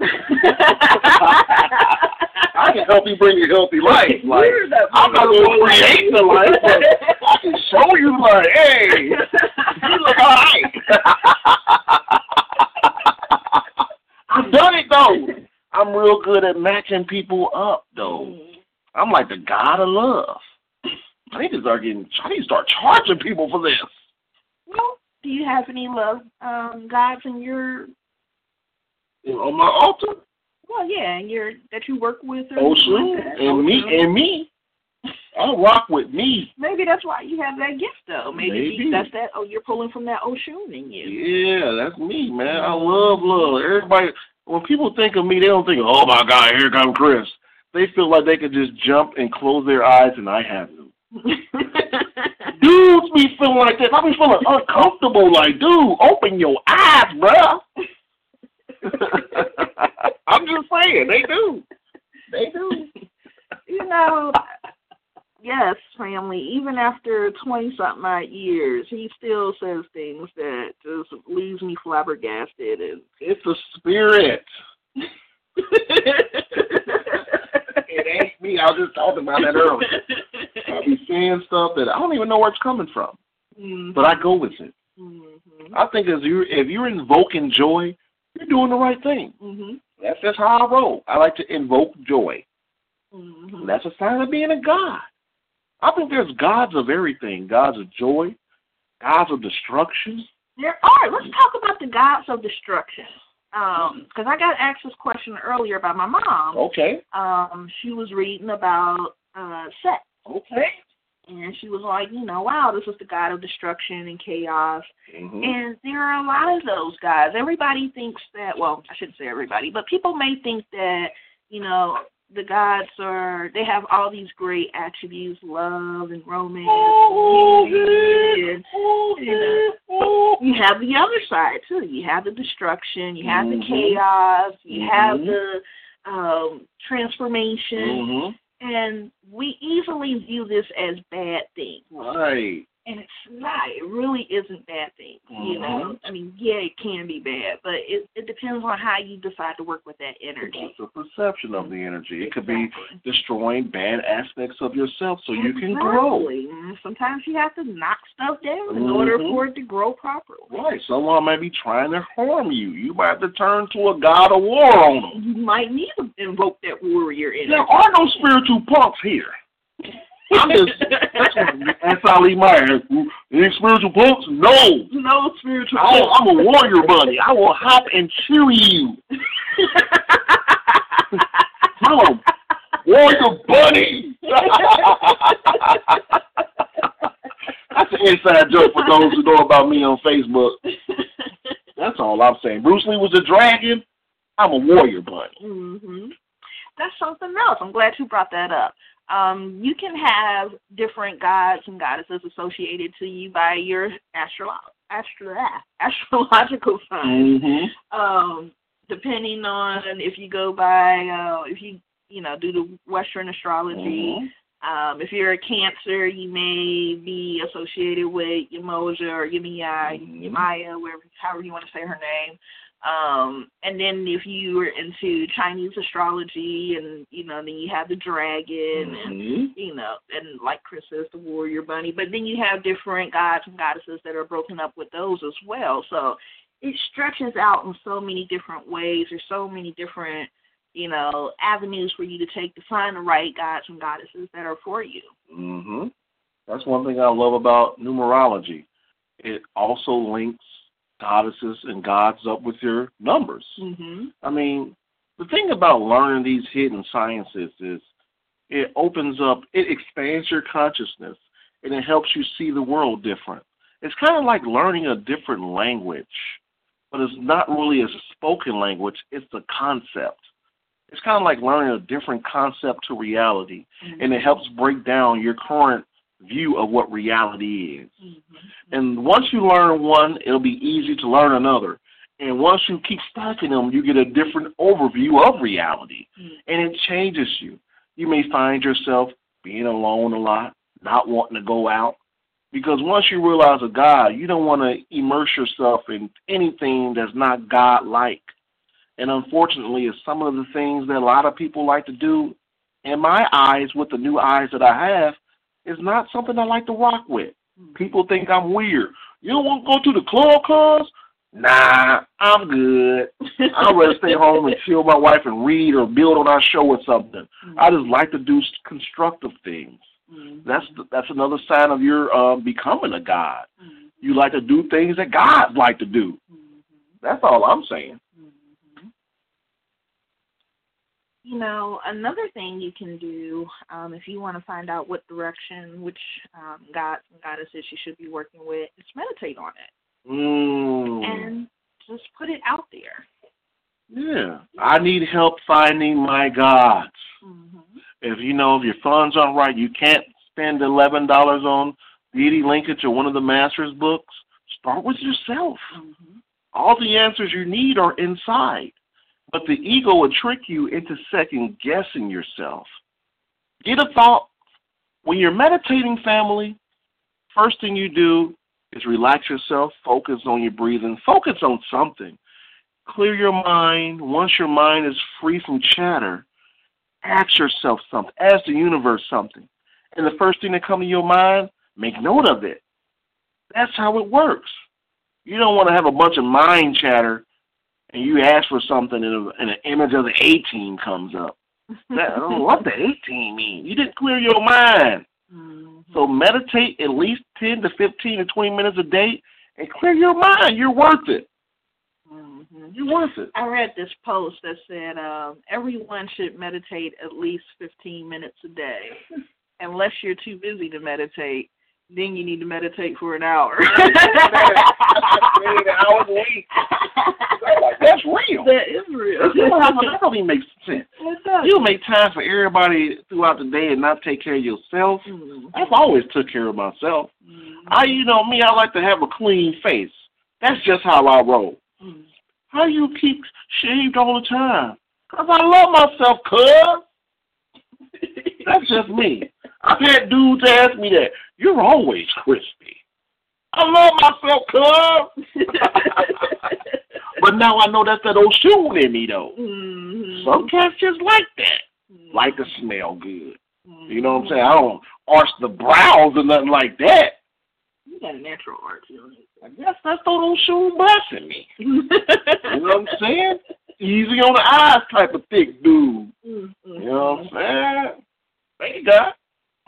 I can help you bring a healthy life. Like, I'm not going to create the life, but I can show you, like, hey, you look all right. I've done it, though. I'm real good at matching people up, though. I'm like the god of love. I need to start getting, I need to start charging people for this. Well, do you have any love um, gods in your... On my altar? Well, yeah, and your that you work with. Or Oshun, like and Oshun. me, and me. I rock with me. Maybe that's why you have that gift, though. Maybe, Maybe. that's that. Oh, you're pulling from that Oshun in you. Yeah, that's me, man. I love love. Everybody, when people think of me, they don't think, oh my God, here comes Chris. They feel like they could just jump and close their eyes, and I have them. Dudes be feeling like this. I be feeling uncomfortable. Like, dude, open your eyes, bruh. I'm just saying, they do. They do. You know, yes, family, even after twenty-something odd years, he still says things that just leaves me flabbergasted. And it's a spirit. It ain't me. I was just talking about that earlier. I be saying stuff that I don't even know where it's coming from, mm-hmm. but I go with it. Mm-hmm. I think as you, if you're invoking joy, you're doing the right thing. Mm-hmm. That's just how I roll. I like to invoke joy. Mm-hmm. That's a sign of being a God. I think there's gods of everything. Gods of joy, gods of destruction. There are. Let's talk about the gods of destruction. Um, because I got asked this question earlier by my mom. Okay. Um, she was reading about uh, Set. Okay. And she was like, you know, wow, this is the god of destruction and chaos. Mm-hmm. And there are a lot of those guys. Everybody thinks that, well, I shouldn't say everybody, but people may think that, you know, the gods are, they have all these great attributes, love and romance. Oh, and, and, and, uh, you have the other side, too. You have the destruction. You have mm-hmm. the chaos. You mm-hmm. have the um, transformation. Mm-hmm. And we easily view this as bad things. Right. And it's not. It really isn't bad things. Mm-hmm. You know, I mean, yeah, it can be bad, but it it depends on how you decide to work with that energy. It's the perception of the energy. It could exactly. be destroying bad aspects of yourself so exactly. you can grow. Sometimes you have to knock stuff down mm-hmm. in order for it to grow properly. Right. Someone may be trying to harm you. You might have to turn to a god of war on them. You might need to invoke that warrior energy. There are no spiritual punks here. I'm just, that's how I leave my hair. Any spiritual punks? No. No spiritual I, punks. I'm a warrior bunny. I will hop and cheer you. I'm a warrior bunny. That's an inside joke for those who know about me on Facebook. That's all I'm saying. Bruce Lee was a dragon. I'm a warrior bunny. Mm-hmm. That's something else. I'm glad you brought that up. Um, you can have different gods and goddesses associated to you by your astro- astro- astrological sign. Mm-hmm. Um, depending on if you go by, uh, if you, you know, do the Western astrology. Mm-hmm. Um, if you're a Cancer, you may be associated with Yemoja or Yemiya, mm-hmm. Yemaya, wherever, however you want to say her name. Um, and then if you were into Chinese astrology and, you know, then you have the dragon mm-hmm. and, you know, and like Chris says, the warrior bunny. But then you have different gods and goddesses that are broken up with those as well. So it stretches out in so many different ways. There's so many different, you know, avenues for you to take to find the right gods and goddesses that are for you. Mm-hmm. That's one thing I love about numerology. It also links goddesses and gods up with your numbers. Mm-hmm. I mean, the thing about learning these hidden sciences is it opens up, it expands your consciousness, and it helps you see the world different. It's kind of like learning a different language, but it's not really a spoken language, it's a concept. It's kind of like learning a different concept to reality, mm-hmm. and it helps break down your current view of what reality is. Mm-hmm. And once you learn one, it'll be easy to learn another. And once you keep stacking them, you get a different overview of reality. Mm-hmm. And it changes you. You may find yourself being alone a lot, not wanting to go out. Because once you realize a God, you don't want to immerse yourself in anything that's not God-like. And unfortunately, it's some of the things that a lot of people like to do, in my eyes, with the new eyes that I have, is not something I like to rock with. People think I'm weird. You don't want to go to the club, cuz? Nah, I'm good. I'd rather stay home and chill with my wife and read or build on our show or something. Mm-hmm. I just like to do constructive things. Mm-hmm. That's that's another sign of your uh, becoming a god. Mm-hmm. You like to do things that gods like to do. Mm-hmm. That's all I'm saying. You know, another thing you can do um, if you want to find out what direction, which um, gods and goddesses you should be working with, is meditate on it. Mm. And just put it out there. Yeah. I need help finding my gods. Mm-hmm. If you know, if your funds aren't right, you can't spend eleven dollars on deity linkage or one of the master's books, start with yourself. Mm-hmm. All the answers you need are inside. But the ego will trick you into second-guessing yourself. Get a thought. When you're meditating, family, first thing you do is relax yourself, focus on your breathing, focus on something. Clear your mind. Once your mind is free from chatter, ask yourself something. Ask the universe something. And the first thing that comes to your mind, make note of it. That's how it works. You don't want to have a bunch of mind chatter and you ask for something and, and an image of the A-team comes up. That, I don't know what the A-team means. You didn't clear your mind. Mm-hmm. So meditate at least ten to fifteen to twenty minutes a day and clear your mind. You're worth it. Mm-hmm. Mm-hmm. You're worth it. I read this post that said um, everyone should meditate at least fifteen minutes a day. Unless you're too busy to meditate, then you need to meditate for an hour. That's an hour a week. That's real. That is real. That don't even make sense. You make time for everybody throughout the day and not take care of yourself. Mm-hmm. I've always took care of myself. Mm-hmm. I, you know me, I like to have a clean face. That's just how I roll. Mm-hmm. How you keep shaved all the time? Because I love myself, cuz. That's just me. I've had dudes ask me that. You're always crispy. I love myself, cuz. But now I know that's that old shoe in me, though. Mm-hmm. Some cats just like that. Mm-hmm. Like to smell good. Mm-hmm. You know what I'm saying? I don't arch the brows or nothing like that. You got a natural arch, you know. I guess that's that old shoe blessing me. You know what I'm saying? Easy on the eyes type of thick dude. Mm-hmm. You know what I'm saying? Thank you, God.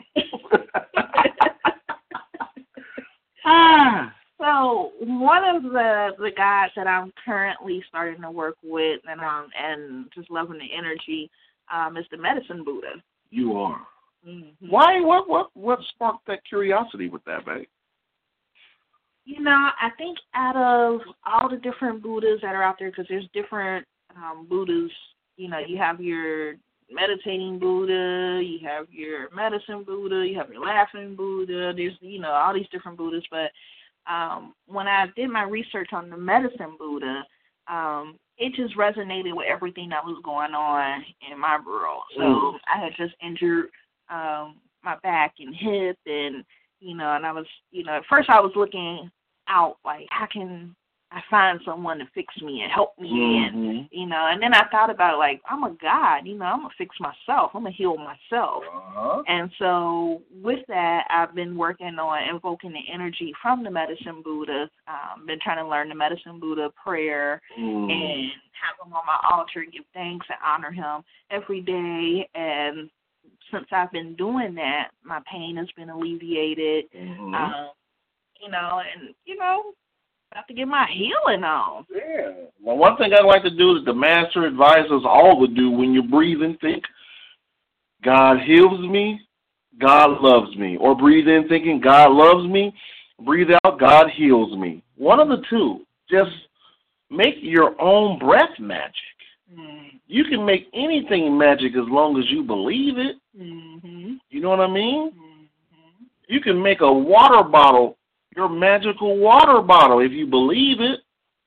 ah. So one of the, the guys that I'm currently starting to work with and um and just loving the energy um is the Medicine Buddha. You are. Mm-hmm. Why? What? What? What sparked that curiosity with that, babe? You know, I think out of all the different Buddhas that are out there, because there's different um, Buddhas. You know, you have your meditating Buddha, you have your medicine Buddha, you have your laughing Buddha. There's, you know, all these different Buddhas. But um, when I did my research on the medicine Buddha, um, it just resonated with everything that was going on in my world. So mm. I had just injured um, my back and hip, and, you know, and I was, you know, at first I was looking out, like, how can I find someone to fix me and help me, mm-hmm. and, you know, and then I thought about it, like, I'm a God, you know, I'm going to fix myself, I'm going to heal myself, uh-huh. and so with that, I've been working on invoking the energy from the Medicine Buddha, um, been trying to learn the Medicine Buddha prayer, mm. and have him on my altar, give thanks and honor him every day, and since I've been doing that, my pain has been alleviated, mm-hmm. um, you know, and, you know, I have to get my healing on. Yeah. Well, one thing I like to do is the master advises all to do when you breathe and think, God heals me, God loves me. Or breathe in thinking, God loves me. Breathe out, God heals me. One of the two. Just make your own breath magic. Mm. You can make anything magic as long as you believe it. Mm-hmm. You know what I mean? Mm-hmm. You can make a water bottle your magical water bottle if you believe it.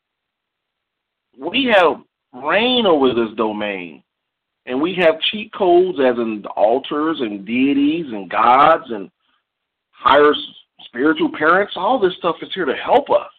We have reign over this domain, and we have cheat codes as in altars and deities and gods and higher spiritual parents. All this stuff is here to help us.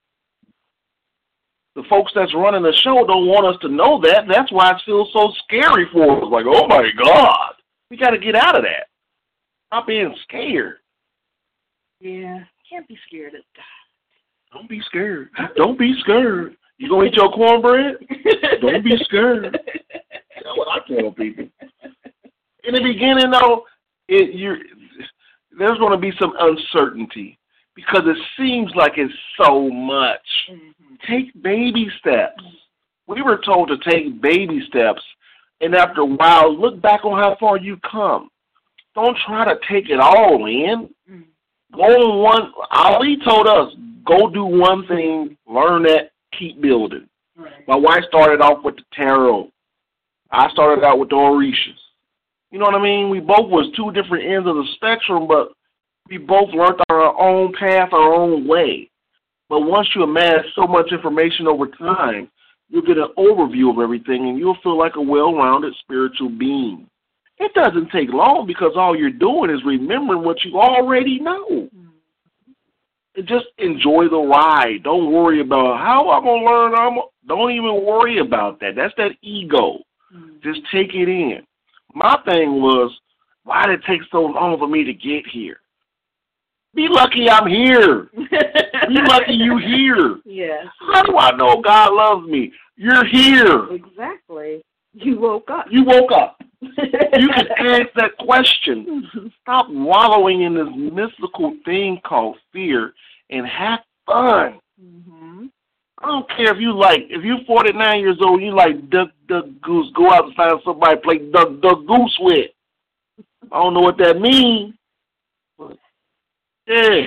The folks that's running the show don't want us to know that. That's why it feels so scary for us. Like, oh my God, we got to get out of that. Stop being scared. Yeah. Can't be scared of God. Don't be scared. Don't be scared. You gonna eat your cornbread? Don't be scared. That's what I tell people. In the beginning, though, it, you're, there's going to be some uncertainty because it seems like it's so much. Mm-hmm. Take baby steps. We were told to take baby steps, and after a while, look back on how far you've come. Don't try to take it all in. Mm-hmm. Go on one. Ali told us, go do one thing, learn that, keep building. Right. My wife started off with the tarot. I started out with the Orishas. You know what I mean? We both was two different ends of the spectrum, but we both learned our own path, our own way. But once you amass so much information over time, you'll get an overview of everything, and you'll feel like a well-rounded spiritual being. It doesn't take long because all you're doing is remembering what you already know. Mm-hmm. Just enjoy the ride. Don't worry about how I'm going to learn. I'm, don't even worry about that. That's that ego. Mm-hmm. Just take it in. My thing was, why did it take so long for me to get here? Be lucky I'm here. Be lucky you here. Yes. How do I know God loves me? You're here. Exactly. You woke up. You woke up. You can ask that question. Stop wallowing in this mystical thing called fear and have fun. Mm-hmm. don't care if you like, if you're forty-nine years old, you like Duck, Duck, Goose, go out and find somebody to play Duck, Duck, Goose with. I don't know what that means. But, yeah.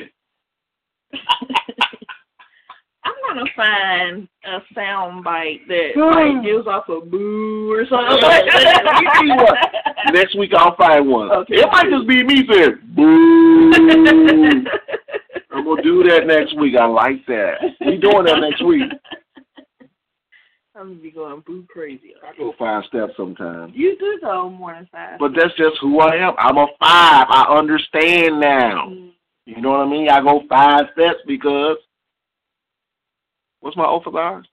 I'm going to find a sound bite that like, gives off a boo or something. You see what? Next week I'll find one. Okay. It might just be me saying, boo. I'm going to do that next week. I like that. We doing that next week. I'm going to be going boo crazy. I go five steps sometimes. You do go more than five. But that's just who I am. I'm a five. I understand now. Mm. You know what I mean? I go five steps because, what's my oath of ours?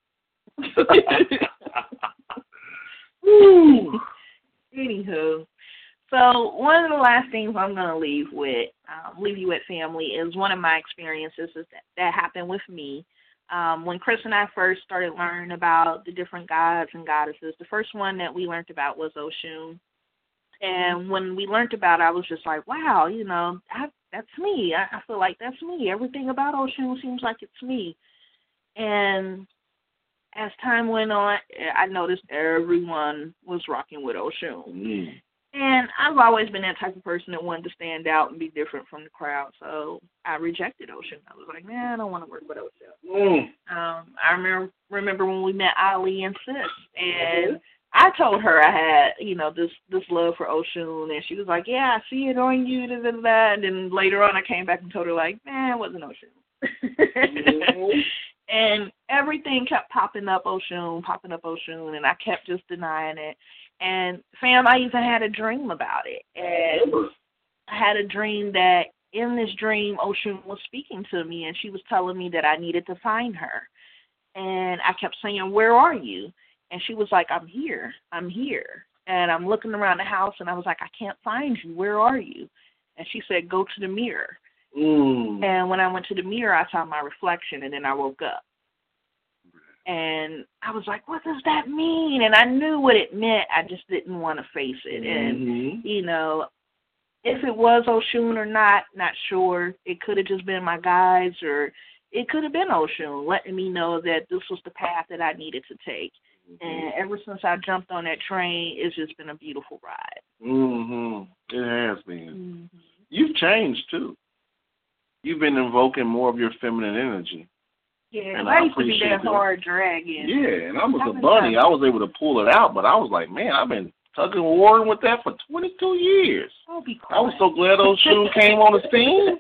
Anywho. So one of the last things I'm going to leave with, um, leave you with, family, is one of my experiences is that, that happened with me. Um, when Chris and I first started learning about the different gods and goddesses, the first one that we learned about was Oshun. And when we learned about it, I was just like, wow, you know, I, that's me. I, I feel like that's me. Everything about Oshun seems like it's me. And as time went on, I noticed everyone was rocking with Oshun. Mm. And I've always been that type of person that wanted to stand out and be different from the crowd, so I rejected Oshun. I was like, man, I don't want to work with Oshun. Mm. Um, I remember remember when we met Ali and Sis, and I told her I had, you know, this this love for Oshun, and she was like, yeah, I see it on you, da, da, da. And then later on I came back and told her, like, man, it wasn't Oshun. Mm-hmm. And everything kept popping up Oshun, popping up Oshun, and I kept just denying it. And, fam, I even had a dream about it. And I had a dream that in this dream, Oshun was speaking to me, and she was telling me that I needed to find her. And I kept saying, where are you? And she was like, I'm here. I'm here. And I'm looking around the house, and I was like, I can't find you. Where are you? And she said, go to the mirror. Mm. And when I went to the mirror, I saw my reflection, and then I woke up. And I was like, what does that mean? And I knew what it meant. I just didn't want to face it. Mm-hmm. And, you know, if it was Oshun or not, not sure. It could have just been my guides, or it could have been Oshun letting me know that this was the path that I needed to take. Mm-hmm. And ever since I jumped on that train, it's just been a beautiful ride. Mm-hmm. It has been. Mm-hmm. You've changed, too. You've been invoking more of your feminine energy. Yeah, and I, I used to be that hard dragging. Yeah, and I was a bunny. I was able to pull it out, but I was like, man, I've been tugging and warring with that for twenty-two years. I'll be quiet. I was so glad Oshun came on the scene.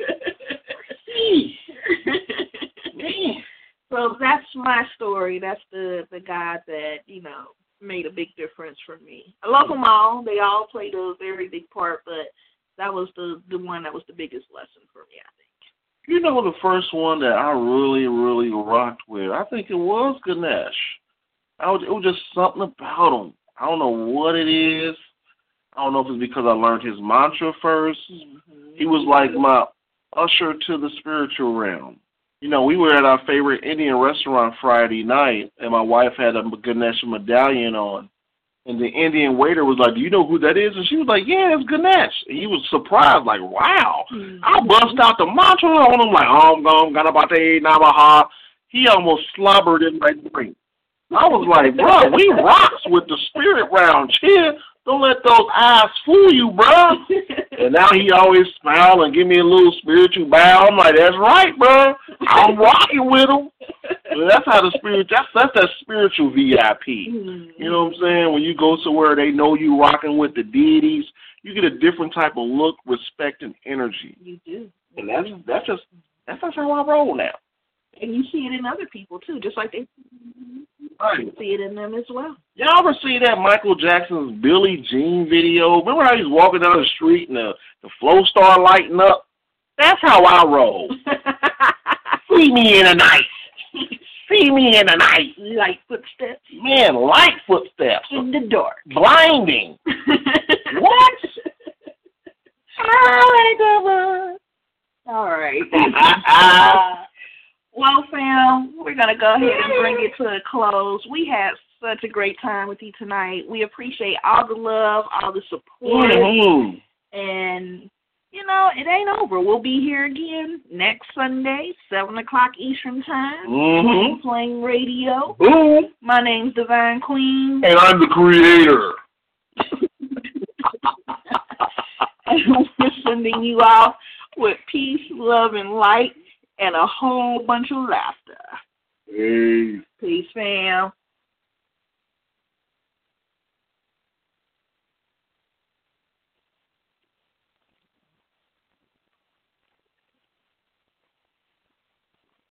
So that's my story. That's the, the God that, you know, made a big difference for me. I love them all. They all played a very big part, but that was the, the one that was the biggest lesson for me, I think. You know, the first one that I really, really rocked with, I think it was Ganesh. I was, it was just something about him. I don't know what it is. I don't know if it's because I learned his mantra first. Mm-hmm. He was like my usher to the spiritual realm. You know, we were at our favorite Indian restaurant Friday night, and my wife had a Ganesh medallion on. And the Indian waiter was like, do you know who that is? And she was like, yeah, it's Ganesh. And he was surprised, like, wow. Mm-hmm. I bust out the mantra on him, like, Om Gam Ganapate Namaha. He almost slobbered in my drink. I was like, bro, we rocks with the spirit round here. Don't let those eyes fool you, bro. And now he always smile and give me a little spiritual bow. I'm like, that's right, bro. I'm rocking with him. And that's how the spirit, that's, that's that spiritual V I P. Mm-hmm. You know what I'm saying? When you go somewhere they know you rocking with the deities, you get a different type of look, respect, and energy. You do. And that's, that's just, that's just how I roll now. And you see it in other people, too, just like they right. see it in them as well. Y'all ever see that Michael Jackson's Billie Jean video? Remember how he's walking down the street and the, the flow star lighting up? That's how I roll. See me in the night. See me in the night. Light footsteps. Man, light footsteps. In the dark. Blinding. What? All right. Well, fam, we're going to go ahead and bring it to a close. We had such a great time with you tonight. We appreciate all the love, all the support. Mm-hmm. And you know, it ain't over. We'll be here again next Sunday, seven o'clock Eastern Time. Mm-hmm. Playing radio. Boom. My name's Divine Queen. And I'm the creator. And we're sending you off with peace, love, and light, and a whole bunch of laughter. Peace. Peace, fam.